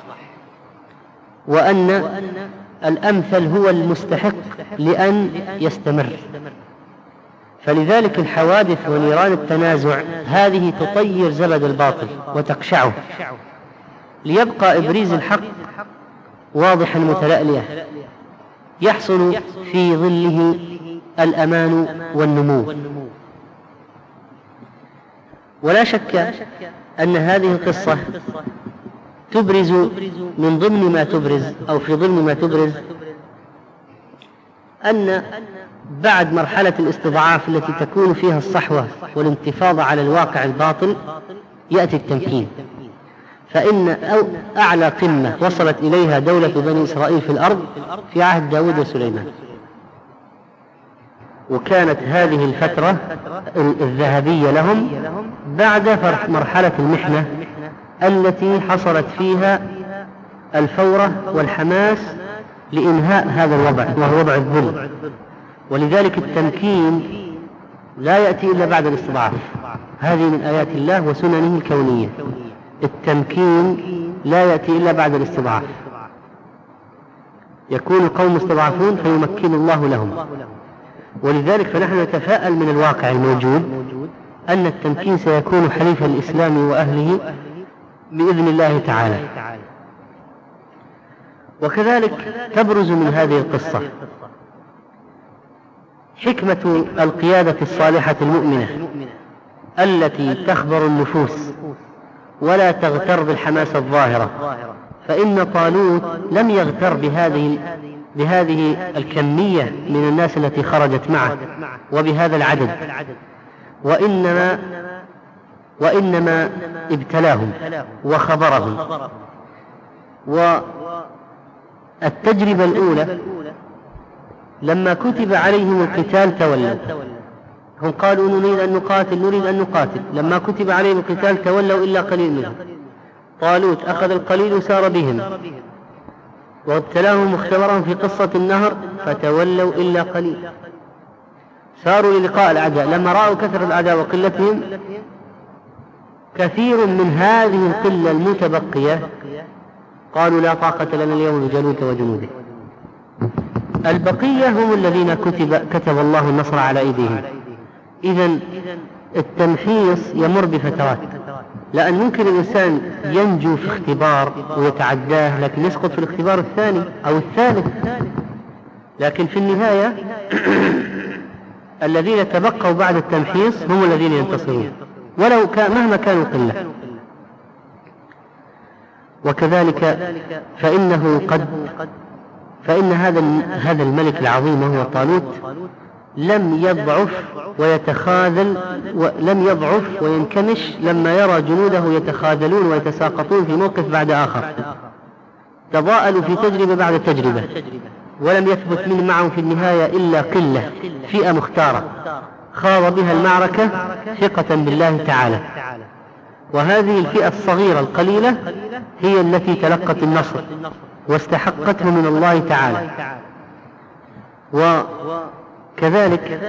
وأن الأمثل هو المستحق لأن يستمر. فلذلك الحوادث ونيران التنازع هذه تطير زبد الباطل وتقشعه ليبقى إبريز الحق واضحا متلألئا يحصل في ظله الأمان والنمو. ولا شك أن هذه القصة تبرز من ضمن ما تبرز أو في ضمن ما تبرز أن بعد مرحلة الاستضعاف التي تكون فيها الصحوة والانتفاضة على الواقع الباطل يأتي التمكين. فإن أعلى قمة وصلت إليها دولة بني إسرائيل في الأرض في عهد داود وسليمان، وكانت هذه الفترة الذهبية لهم بعد مرحلة المحنة التي حصلت فيها الفورة والحماس لإنهاء هذا الوضع وهو وضع الذل. ولذلك التمكين لا يأتي إلا بعد الاستضعاف، هذه من آيات الله وسننه الكونية. التمكين لا يأتي إلا بعد الاستضعاف، يكون القوم مستضعفون فيمكن الله لهم. ولذلك فنحن نتفاءل من الواقع الموجود أن التمكين سيكون حليف الإسلام وأهله بإذن الله تعالى. وكذلك تبرز من هذه القصة حكمة القيادة الصالحة المؤمنة التي تخبر النفوس ولا تغتر بالحماسة الظاهرة، فإن طالوت لم يغتر بهذه بهذه الكمية من الناس التي خرجت معه وبهذا العدد، وإنما وإنما ابتلاهم وخبرهم. والتجربة الأولى لما كتب عليهم القتال تولوا، هم قالوا نريد أن نقاتل نريد أن نقاتل، لما كتب عليهم القتال تولوا إلا قليل منهم. طالوت أخذ القليل وسار بهم، وابتلاهم واختبرهم في قصة النهر فتولوا إلا قليل، ساروا للقاء الأعداء. لما رأوا كثرة الأعداء وقلتهم، كثير من هذه القلة المتبقية قالوا لا طاقة لنا اليوم بجالوت وجنوده. البقية هم الذين كتب, كتب الله النصر على أيديهم. إذن التمحيص يمر بفترات، لأن ممكن الإنسان ينجو في اختبار ويتعداه، لكن يسقط في الاختبار الثاني أو الثالث، لكن في النهاية الذين تبقوا بعد التمحيص هم الذين ينتصرون ولو كان مهما كانوا قلة. وكذلك فإنه قد فإن هذا هذا الملك العظيم وهو طالوت لم يضعف ويتخاذل ولم يضعف وينكمش لما يرى جنوده يتخاذلون ويتساقطون في موقف بعد آخر، تضاءلوا في تجربة بعد تجربة، ولم يثبت من معهم في النهاية إلا قلة فئة مختارة خاض بها المعركة ثقة بالله تعالى، وهذه الفئة الصغيرة القليلة هي التي تلقت النصر واستحقته من الله تعالى. وكذلك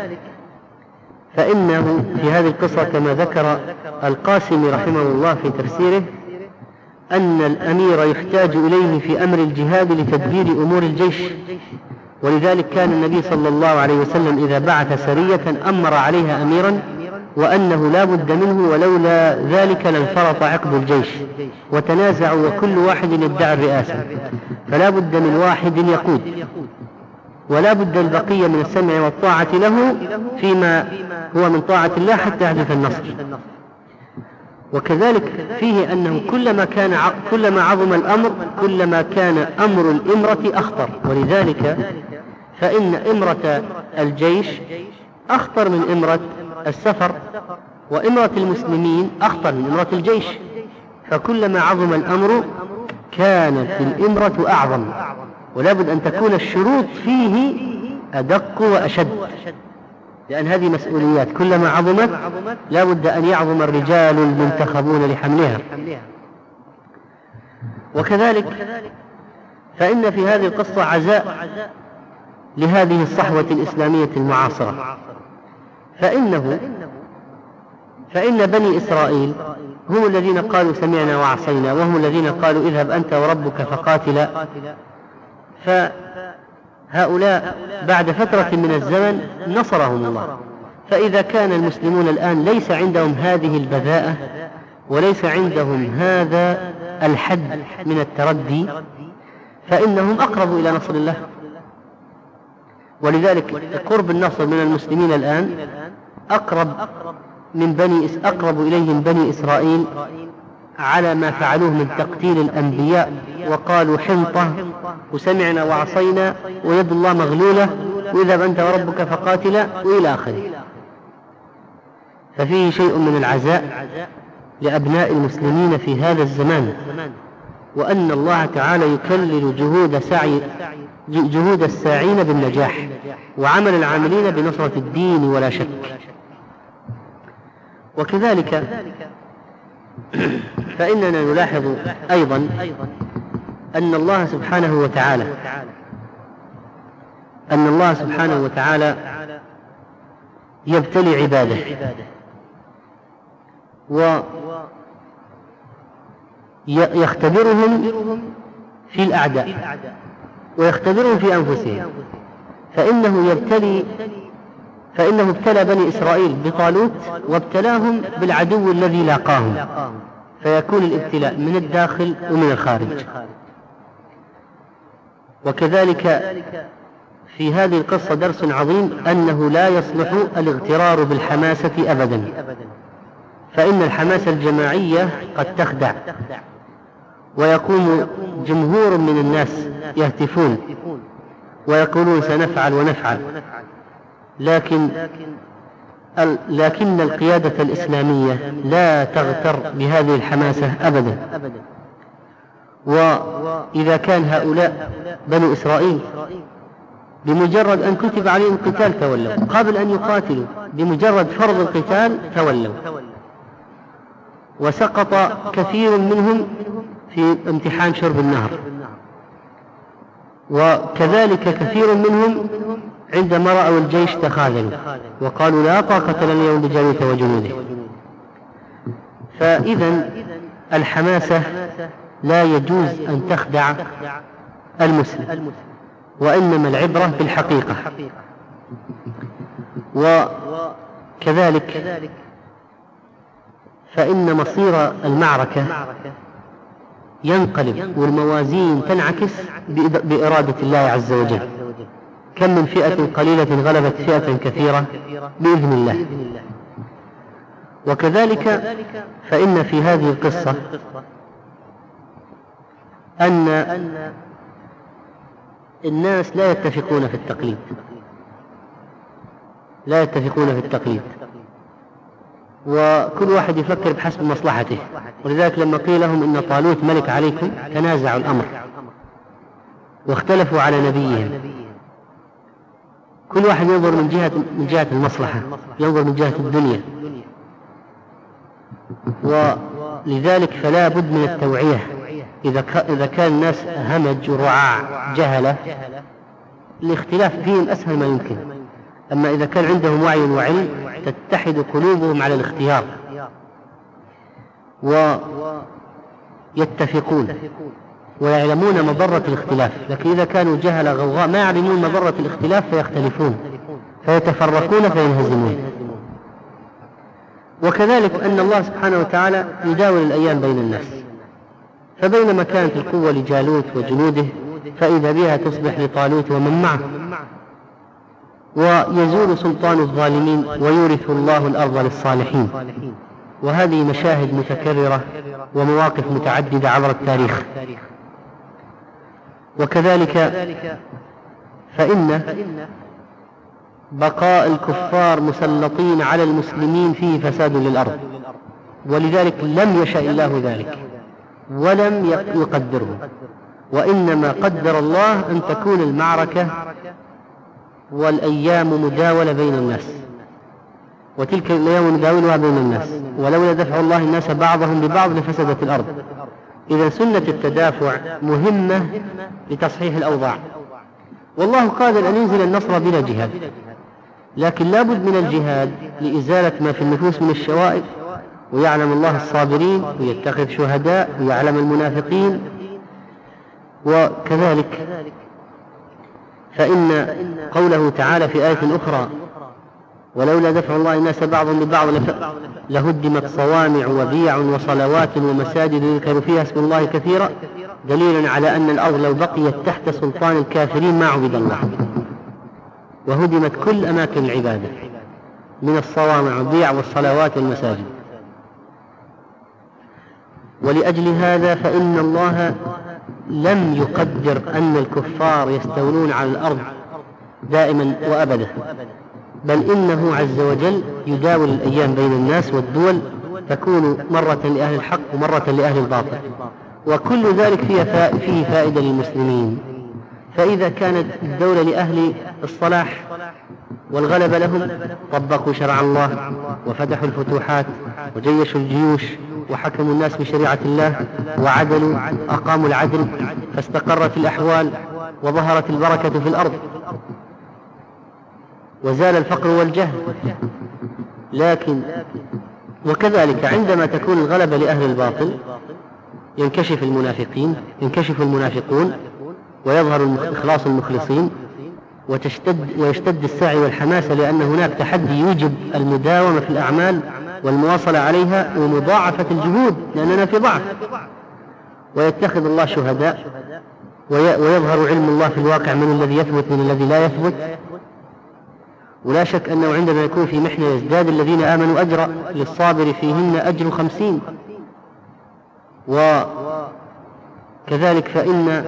فإنه في هذه القصة كما ذكر القاسمي رحمه الله في تفسيره أن الأمير يحتاج إليه في أمر الجهاد لتدبير أمور الجيش، ولذلك كان النبي صلى الله عليه وسلم إذا بعث سرية أمر عليها أميرا وأنه لا بد منه، ولولا ذلك لانفرط عقد الجيش وتنازعوا وكل واحد يدعي الرئاسة، فلا بد من واحد يقود، ولا بد البقية من السمع والطاعة له فيما هو من طاعة الله حتى يحدث النصر. وكذلك فيه أنه كلما كان كلما عظم الأمر كلما كان أمر الإمرة أخطر، ولذلك فإن إمرة الجيش أخطر من إمرة السفر، وإمرة المسلمين أخطر من إمرة الجيش، فكلما عظم الأمر كانت الإمرة أعظم، ولا بد أن تكون الشروط فيه أدق وأشد، لأن هذه مسؤوليات كلما عظمت لا بد أن يعظم الرجال المنتخبون لحملها. وكذلك فإن في هذه القصة عزاء لهذه الصحوة الإسلامية المعاصرة، فإنه فإن بني إسرائيل هم الذين قالوا سمعنا وعصينا، وهم الذين قالوا اذهب أنت وربك فقاتلا، فهؤلاء بعد فترة من الزمن نصرهم الله. فإذا كان المسلمون الآن ليس عندهم هذه البذاءة وليس عندهم هذا الحد من التردي، فإنهم أقرب إلى نصر الله. ولذلك قرب النصر من المسلمين الآن أقرب من بني أقرب إليهم بني إسرائيل على ما فعلوه من تقتيل الأنبياء وقالوا حنطة وسمعنا وعصينا ويد الله مغلولة وإذا أنت وربك فقاتلا وإلى آخره. ففيه شيء من العزاء لأبناء المسلمين في هذا الزمان، وأن الله تعالى يكلل جهود سعي جهود الساعين بالنجاح وعمل العاملين بنصرة الدين ولا شك. وكذلك فإننا نلاحظ أيضا أن الله سبحانه وتعالى أن الله سبحانه وتعالى يبتلي عباده ويختبرهم في الأعداء ويختبرهم في أنفسهم. فإنه يبتلي فإنه ابتلى بني إسرائيل بطالوت وابتلاهم بالعدو الذي لاقاهم، فيكون الابتلاء من الداخل ومن الخارج. وكذلك في هذه القصة درس عظيم، أنه لا يصلح الاغترار بالحماسة أبدا، فإن الحماسة الجماعية قد تخدع، ويقوم جمهور من الناس يهتفون ويقولون سنفعل ونفعل، لكن لكن القيادة الإسلامية لا تغتر بهذه الحماسة أبدا. وإذا كان هؤلاء بنو إسرائيل بمجرد أن كتب عليهم القتال تولوا، قبل أن يقاتلوا بمجرد فرض القتال تولوا، وسقط كثير منهم في امتحان شرب النهر، وكذلك كثير منهم عندما رأوا الجيش تخاذلوا وقالوا لا طاقة لنا اليوم بجالوت وجنوده. فإذا الحماسة لا يجوز أن تخدع المسلم، وإنما العبرة بالحقيقة. وكذلك فإن مصير المعركة ينقلب والموازين تنعكس بإرادة الله عز وجل. كم من فئة قليلة غلبت فئة كثيرة بإذن الله. وكذلك فإن في هذه القصة أن الناس لا يتفقون في التقليد، لا يتفقون في التقليد، وكل واحد يفكر بحسب مصلحته. ولذلك لما قيل لهم إن طالوت ملك عليكم تنازعوا الأمر واختلفوا على نبيهم. كل واحد ينظر من جهة من جهة المصلحة، ينظر من جهة الدنيا. ولذلك فلا بد من التوعية. إذا إذا كان الناس همج ورعاع جهلة الاختلاف فيهم أسهل ما يمكن، أما إذا كان عندهم وعي وعلم تتحد قلوبهم على الاختيار ويتفقون ويعلمون مضرة الاختلاف. لكن إذا كانوا جهلة غوغاء ما يعلمون مضرة الاختلاف فيختلفون فيتفرقون فينهزمون. وكذلك أن الله سبحانه وتعالى يداول الأيام بين الناس، فبينما كانت القوة لجالوت وجنوده فإذا بها تصبح لطالوت ومن معه، ويزول سلطان الظالمين ويورث الله الأرض للصالحين. وهذه مشاهد متكررة ومواقف متعددة عبر التاريخ. وكذلك فإن بقاء الكفار مسلطين على المسلمين فيه فساد للأرض، ولذلك لم يشاء الله ذلك ولم يقدره، وإنما قدر الله أن تكون المعركة والأيام مداولة بين الناس، وتلك الأيام نداولها بين الناس، ولولا دفع الله الناس بعضهم ببعض لفسدت الأرض. إذا سنة التدافع مهمة لتصحيح الأوضاع، والله قادر أن ينزل النصر بلا جهاد، لكن لا بد من الجهاد لإزالة ما في النفوس من الشوائب، ويعلم الله الصابرين ويتخذ شهداء ويعلم المنافقين. وكذلك فإن قوله تعالى في آية أخرى ولولا دفع الله الناس بعضهم ببعض لهدمت صوامع وبيع وصلوات ومساجد يذكر فيها اسم الله كثيرا، دليل على أن الأرض لو بقيت تحت سلطان الكافرين ما عبد الله، وهدمت كل أماكن العبادة من الصوامع والبيع والصلوات والمساجد. ولأجل هذا فإن الله لم يقدر أن الكفار يستولون على الأرض دائما وأبدا، بل إنه عز وجل يداول الأيام بين الناس، والدول تكون مرة لأهل الحق ومرة لأهل الباطل، وكل ذلك فيه فائدة للمسلمين. فإذا كانت الدولة لأهل الصلاح والغلبة لهم طبقوا شرع الله وفتحوا الفتوحات وجيشوا الجيوش وحكموا الناس بشريعة الله وعدلوا أقاموا العدل، فاستقرت الأحوال وظهرت البركة في الأرض وزال الفقر والجهل. لكن وكذلك عندما تكون الغلبة لأهل الباطل ينكشف المنافقين ينكشف المنافقون ويظهر إخلاص المخلصين، وتشتد ويشتد السعي والحماسة، لأن هناك تحدي يوجب المداومة في الأعمال والمواصلة عليها ومضاعفة الجهود لأننا في ضعف، ويتخذ الله شهداء ويظهر علم الله في الواقع من الذي يثبت من الذي لا يثبت. ولا شك أنه عندما يكون في محنة يزداد الذين آمنوا أجرا، للصابر فيهن أجر خمسين. وكذلك فإن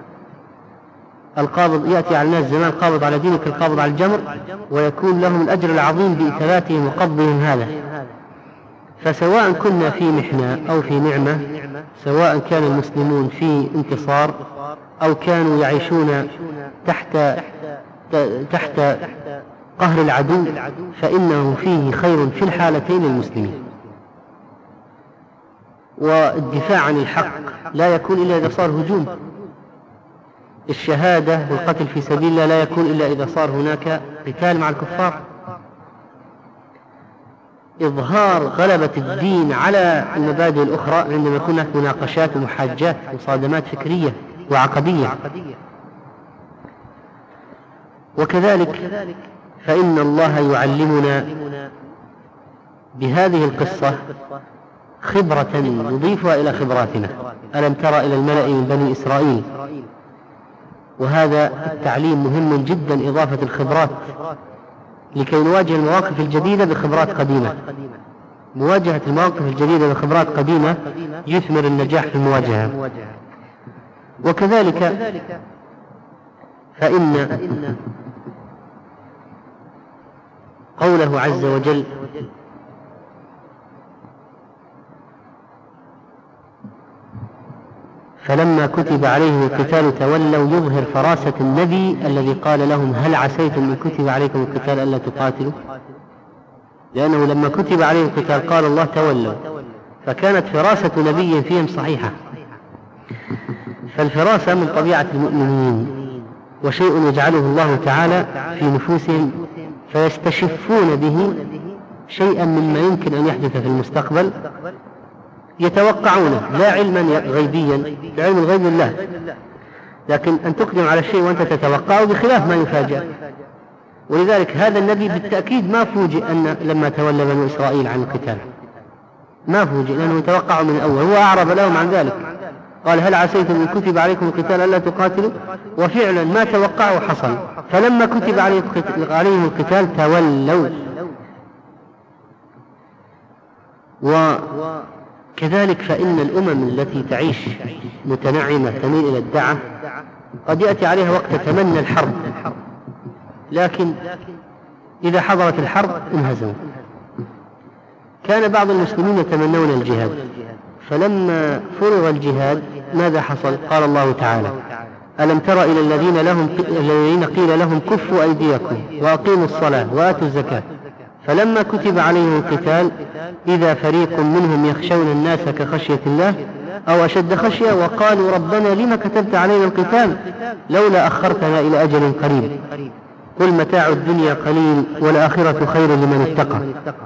القابض يأتي على الناس زمان قابض على دينك القابض على الجمر، ويكون لهم الأجر العظيم بإثباتهم وقبضهم هذا. فسواء كنا في محنة أو في نعمة، سواء كان المسلمون في انتصار أو كانوا يعيشون تحت تحت قهر العدو، فإنه فيه خير في الحالتين للمسلمين. والدفاع عن الحق لا يكون إلا إذا صار هجوم. الشهادة والقتل في سبيل الله لا يكون إلا إذا صار هناك قتال مع الكفار. إظهار غلبة الدين على المبادئ الأخرى عندما يكون هناك مناقشات ومحاجات ومصادمات فكرية وعقدية. وكذلك فإن الله يعلمنا بهذه القصة خبرة نضيفها إلى خبراتنا. ألم تر إلى الملأ من بني إسرائيل. وهذا التعليم مهم جدا، إضافة الخبرات لكي نواجه المواقف الجديدة بخبرات قديمة. مواجهة المواقف الجديدة بخبرات قديمة يثمر النجاح في المواجهة. وكذلك فإن قوله عز وجل فلما كتب عليهم القتال تولوا يظهر فراسة النبي الذي قال لهم هل عسيتم إن كتب عليكم القتال ألا تقاتلوا، لأنه لما كتب عليهم القتال قال الله تولوا، فكانت فراسة نبي فيهم صحيحة. فالفراسة من طبيعة المؤمنين، وشيء يجعله الله تعالى في نفوسهم فيستشفون به شيئا مما يمكن أن يحدث في المستقبل يتوقعونه، لا علما غيبيا، علم الغيب لله، لكن أن تقدم على الشيء وأنت تتوقعه بخلاف ما يفاجأ. ولذلك هذا النبي بالتأكيد ما فوجئ أن لما تولى بنو إسرائيل عن القتال، ما فوجئ لأنه يتوقع من الأول، هو أعرض لهم عن ذلك، قال هل عسيتم إن كتب عليكم القتال ألا تقاتلوا، وفعلا ما توقعوا حصل. فلما كتب عليهم القتال تولوا. وكذلك فإن الأمم التي تعيش متنعمة تميل إلى الدعة قد يأتي عليها وقت تتمنى الحرب، لكن إذا حضرت الحرب انهزموا. كان بعض المسلمين يتمنون الجهاد، فلما فرغ الجهاد ماذا حصل؟ قال الله تعالى ألم تر إلى الذين, لهم الذين قيل لهم كفوا أيديكم وأقيموا الصلاة وآتوا الزكاة فلما كتب عليهم القتال إذا فريق منهم يخشون الناس كخشية الله أو أشد خشية وقالوا ربنا لما كتبت علينا القتال لولا أخرتنا إلى أجل قريب قل متاع الدنيا قليل والآخرة خير لمن اتقى.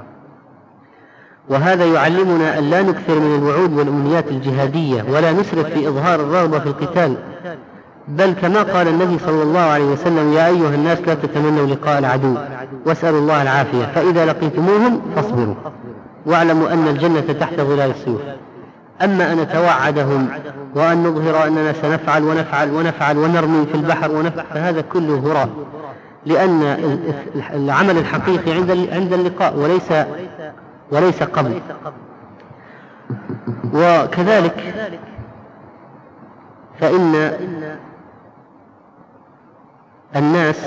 وهذا يعلمنا أن لا نكثر من الوعود والأمنيات الجهادية ولا نسرف في إظهار الرغبة في القتال، بل كما قال النبي صلى الله عليه وسلم يا أيها الناس لا تتمنوا لقاء العدو واسألوا الله العافية فإذا لقيتموهم فاصبروا واعلموا أن الجنة تحت ظلال السيوف. أما أن نتوعدهم وأن نظهر أننا سنفعل ونفعل ونفعل ونرمي في البحر ونفعل فهذا كله هراء، لأن العمل الحقيقي عند اللقاء وليس وليس قبل. وكذلك فإن الناس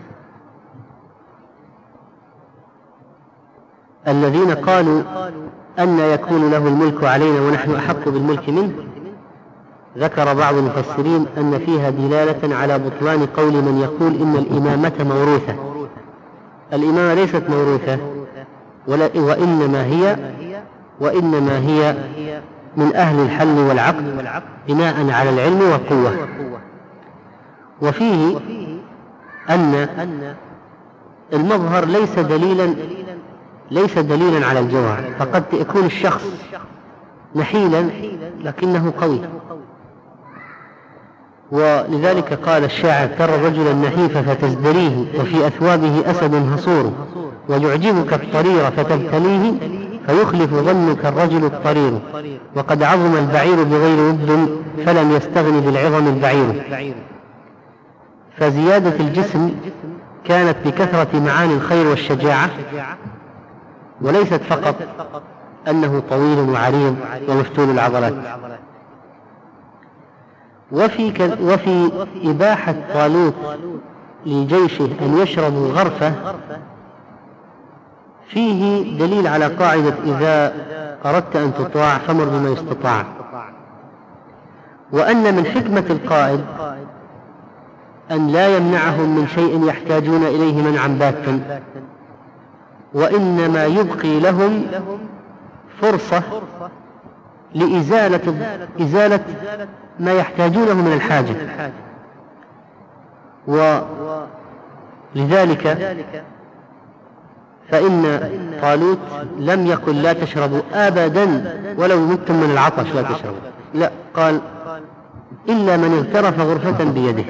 الذين قالوا أن يكون له الملك علينا ونحن أحق بالملك منه، ذكر بعض المفسرين أن فيها دلالة على بطلان قول من يقول إن الإمامة موروثة. الإمامة ليست موروثة وإنما هي وإنما هي من أهل الحل والعقد بناء على العلم والقوة. وفيه أن المظهر ليس دليلا ليس دليلا على الجوهر، فقد يكون الشخص نحيلا لكنه قوي. ولذلك قال الشاعر ترى الرجل النحيف فتزدريه وفي أثوابه أسد هصور ويعجبك الطرير فتبتليه فيخلف ظنك الرجل الطرير، وقد عظم البعير بغير ود فلم يستغن بالعظم البعير. فزيادة الجسم كانت بكثرة معاني الخير والشجاعة، وليست فقط أنه طويل وعريض ومفتول العضلات. وفي, وفي إباحة طالوت لجيشه أن يشربوا غرفة فيه دليل على قاعدة إذا أردت أن تطاع فامر بما يستطاع، وأن من حكمة القائد أن لا يمنعهم من شيء يحتاجون إليه منعا باتا، وإنما يبقي لهم فرصة لإزالة إزالة ما يحتاجونه من الحاجة. ولذلك فإن طالوت لم يقل لا تشربوا أبدا ولو متم من العطش لا تشربوا، لا، قال إلا من اغترف غرفة بيده.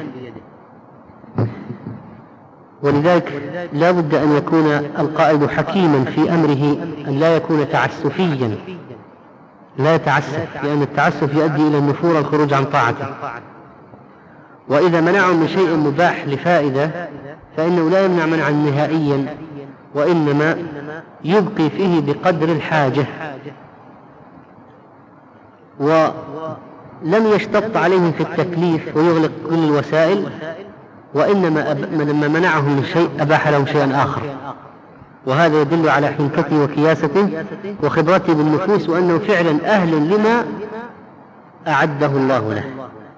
ولذلك لا بد أن يكون القائد حكيما في أمره، أن لا يكون تعسفيا، لا يتعسف، لأن التعسف يؤدي إلى النفور والخروج عن طاعته. وإذا منعهم من شيء مباح لفائدة فإنه لا يمنع منعا نهائيا، وإنما يبقي فيه بقدر الحاجة، ولم يشتط عليهم في التكليف ويغلق كل الوسائل، وإنما لما منعهم من شيء أباح لهم شيئا آخر. وهذا يدل على حنكته وكياسته وخبرته بالنفوس، وأنه فعلا أهل لما أعده الله له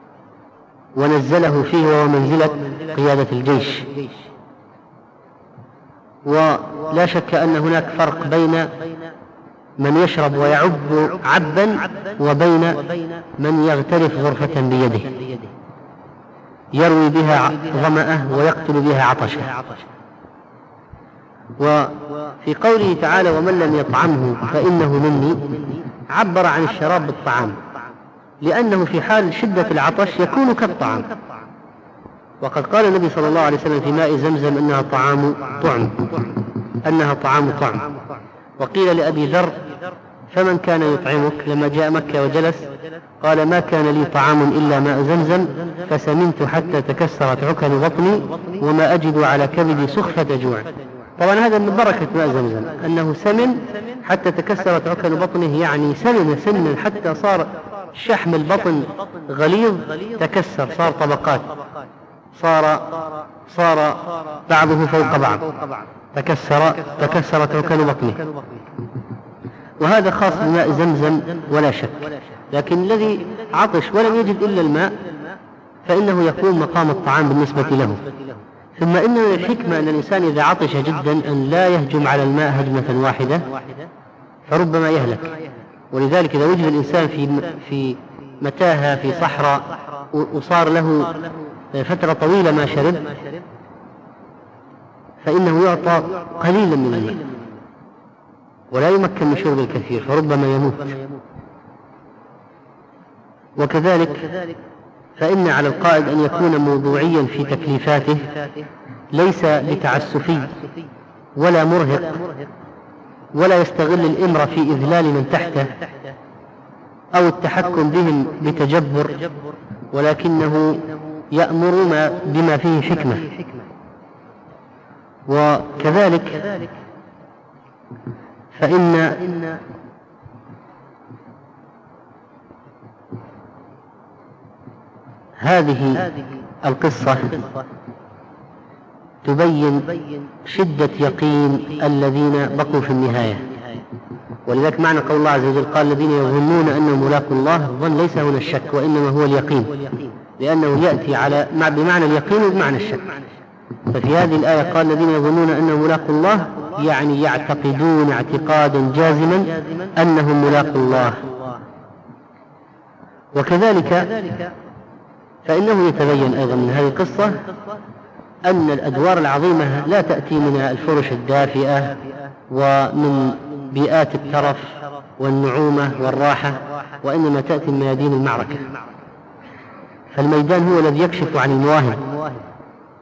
ونزله فيه، وهو منزلة قيادة الجيش. ولا شك أن هناك فرق بين من يشرب ويعب عبا وبين من يغترف غرفة بيده يروي بها ظمأه ويقتل بها عطشه. وفي قوله تعالى ومن لم يطعمه فإنه مني، عبر عن الشراب بالطعام، لأنه في حال شدة العطش يكون كالطعام. وقد قال النبي صلى الله عليه وسلم في ماء زمزم أنها طعام طعم أنها طعام طعم. وقيل لأبي ذر فمن كان يطعمك لما جاء مكة وجلس؟ قال ما كان لي طعام إلا ماء زمزم فسمنت حتى تكسرت عكن بطني وما أجد على كبدي سخفة جوع. طبعا هذا من بركة ماء زمزم أنه سمن حتى تكسرت عكن بطنه، يعني سمن سمن حتى صار شحم البطن غليظ تكسر، صار طبقات، صار صار بعضه فوق بعض، تكسر تكسرت عكن بطنه. وهذا خاص بماء زمزم ولا شك. لكن الذي عطش ولم يجد إلا الماء فإنه يقوم مقام الطعام بالنسبة له. ثم إن من الحكمة أن الإنسان إذا عطش جدا أن لا يهجم على الماء هجمة واحدة فربما يهلك. ولذلك إذا وجد الإنسان في في متاهة في صحراء وصار له فترة طويلة ما شرب فإنه يعطى قليلا من الماء ولا يمكن من شرب الكثير فربما يموت. وكذلك فإن على القائد أن يكون موضوعيا في تكليفاته، ليس بتعسفي ولا مرهق، ولا يستغل الإمر في إذلال من تحته أو التحكم بهم بتجبر، ولكنه يأمر بما فيه حكمة. وكذلك فإن هذه القصة تبين شدة يقين الذين بقوا في النهاية. ولذلك معنى قول الله عز وجل قال الذين يظنون أنهم ملاقوا الله، الظن ليس هنا الشك وإنما هو اليقين، لأنه يأتي على بمعنى اليقين وبمعنى الشك. ففي هذه الآية قال الذين يظنون أنهم ملاقوا الله، يعني يعتقدون اعتقادا جازما أنهم ملاقوا الله. وكذلك فإنه يتبين أيضا من هذه القصة أن الأدوار العظيمة لا تأتي من الفرش الدافئة ومن بيئات الترف والنعومة والراحة، وإنما تأتي من ميادين المعركة. فالميدان هو الذي يكشف عن المواهب.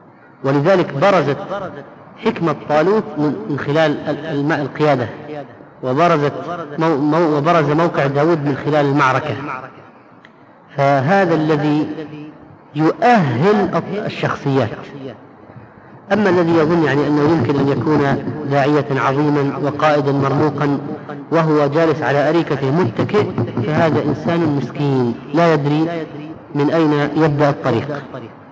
ولذلك برزت حكمة طالوت من خلال الماء القيادة، وبرزت مو وبرز موقع داود من خلال المعركة. فهذا الذي يؤهل الشخصيات. أما الذي يظن يعني أنه يمكن أن يكون داعية عظيما وقائدا مرموقا وهو جالس على أريكته متكئ، فهذا إنسان مسكين لا يدري من أين يبدأ الطريق.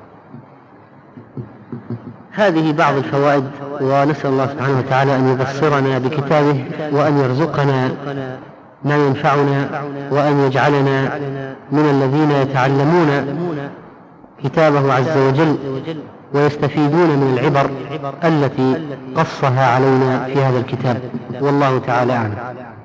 هذه بعض الفوائد، ونسأل الله سبحانه وتعالى أن يبصرنا بكتابه وأن يرزقنا ما ينفعنا وأن يجعلنا من الذين يتعلمون كتابه عز وجل ويستفيدون من العبر التي قصها علينا في هذا الكتاب، والله تعالى أعلم.